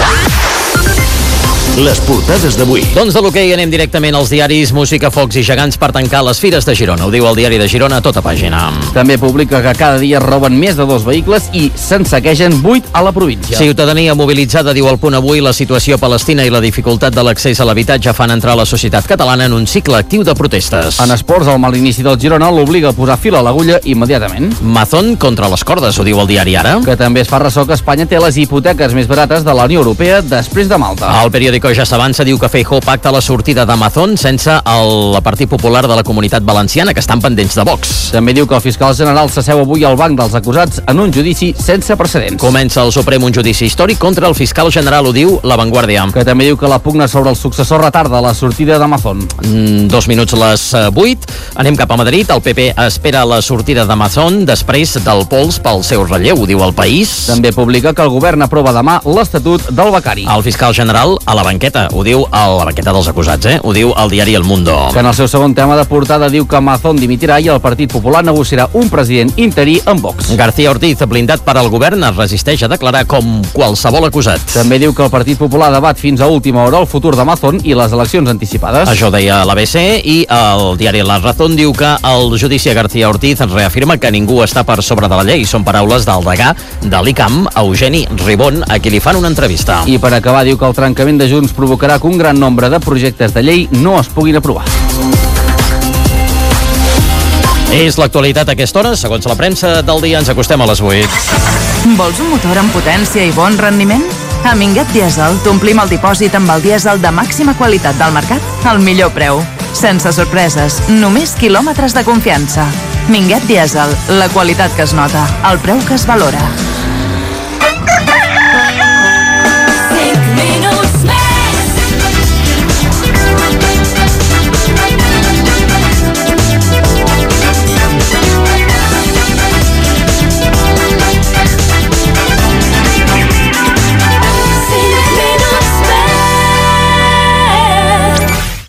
Les portades d'avui. Doncs de l'hoquei anem directament als diaris Música, Focs i Gegants per tancar les fires de Girona. Ho diu el diari de Girona a tota pàgina. També publica que cada dia roben més de dos vehicles i se'n saquegen vuit a la província. Ciutadania mobilitzada, diu el Punt Avui. La situació palestina i la dificultat de l'accés a l'habitatge fan entrar la societat catalana en un cicle actiu de protestes. En esports, el mal inici del Girona l'obliga a posar fil a l'agulla immediatament. Mazón contra les cordes, ho diu el diari Ara. Que també es fa ressò que Espanya té les hipoteques més barates de la Unió Europea després de Malta. El periòdico Perico ja s'avança, diu que Feijóo pacta la sortida d'Amazon sense el Partit Popular de la Comunitat Valenciana, que estan pendents de Vox. També diu que el fiscal general s'asseu avui al banc dels acusats en un judici sense precedents. Comença el Suprem un judici històric contra el fiscal general, ho diu La Vanguardia. Que també diu que la pugna sobre el successor retarda la sortida d'Amazon. Mm, dos minuts les vuit. Anem cap a Madrid. El P P espera la sortida d'Amazon després del pols pel seu relleu, ho diu El País. També publica que el govern aprova demà l'Estatut del becari. El fiscal general a la banqueta, ho diu a la banqueta dels acusats, eh? Ho diu el diari El Mundo. Que en el seu segon tema de portada diu que Amazon dimitirà i el Partit Popular negociarà un president interí amb Vox. García Ortiz, blindat per al govern, es resisteix a declarar com qualsevol acusat. També diu que el Partit Popular debat fins a última hora el futur d'Amazon i les eleccions anticipades. Això deia l'A B C, i el diari La Razón diu que el judici a García Ortiz reafirma que ningú està per sobre de la llei. Són paraules del degà de l'I C A M, Eugeni Ribon, a qui li fan una entrevista. I per acabar diu que el trencament de Junts provocarà que un gran nombre de projectes de llei no es puguin aprovar. És l'actualitat a aquesta hora. Segons la premsa del dia, ens acostem a les vuit. Vols un motor amb potència i bon rendiment? A Minguet Diesel t'omplim el dipòsit amb el dièsel de màxima qualitat del mercat al millor preu. Sense sorpreses, només quilòmetres de confiança. Minguet Diesel, la qualitat que es nota, el preu que es valora.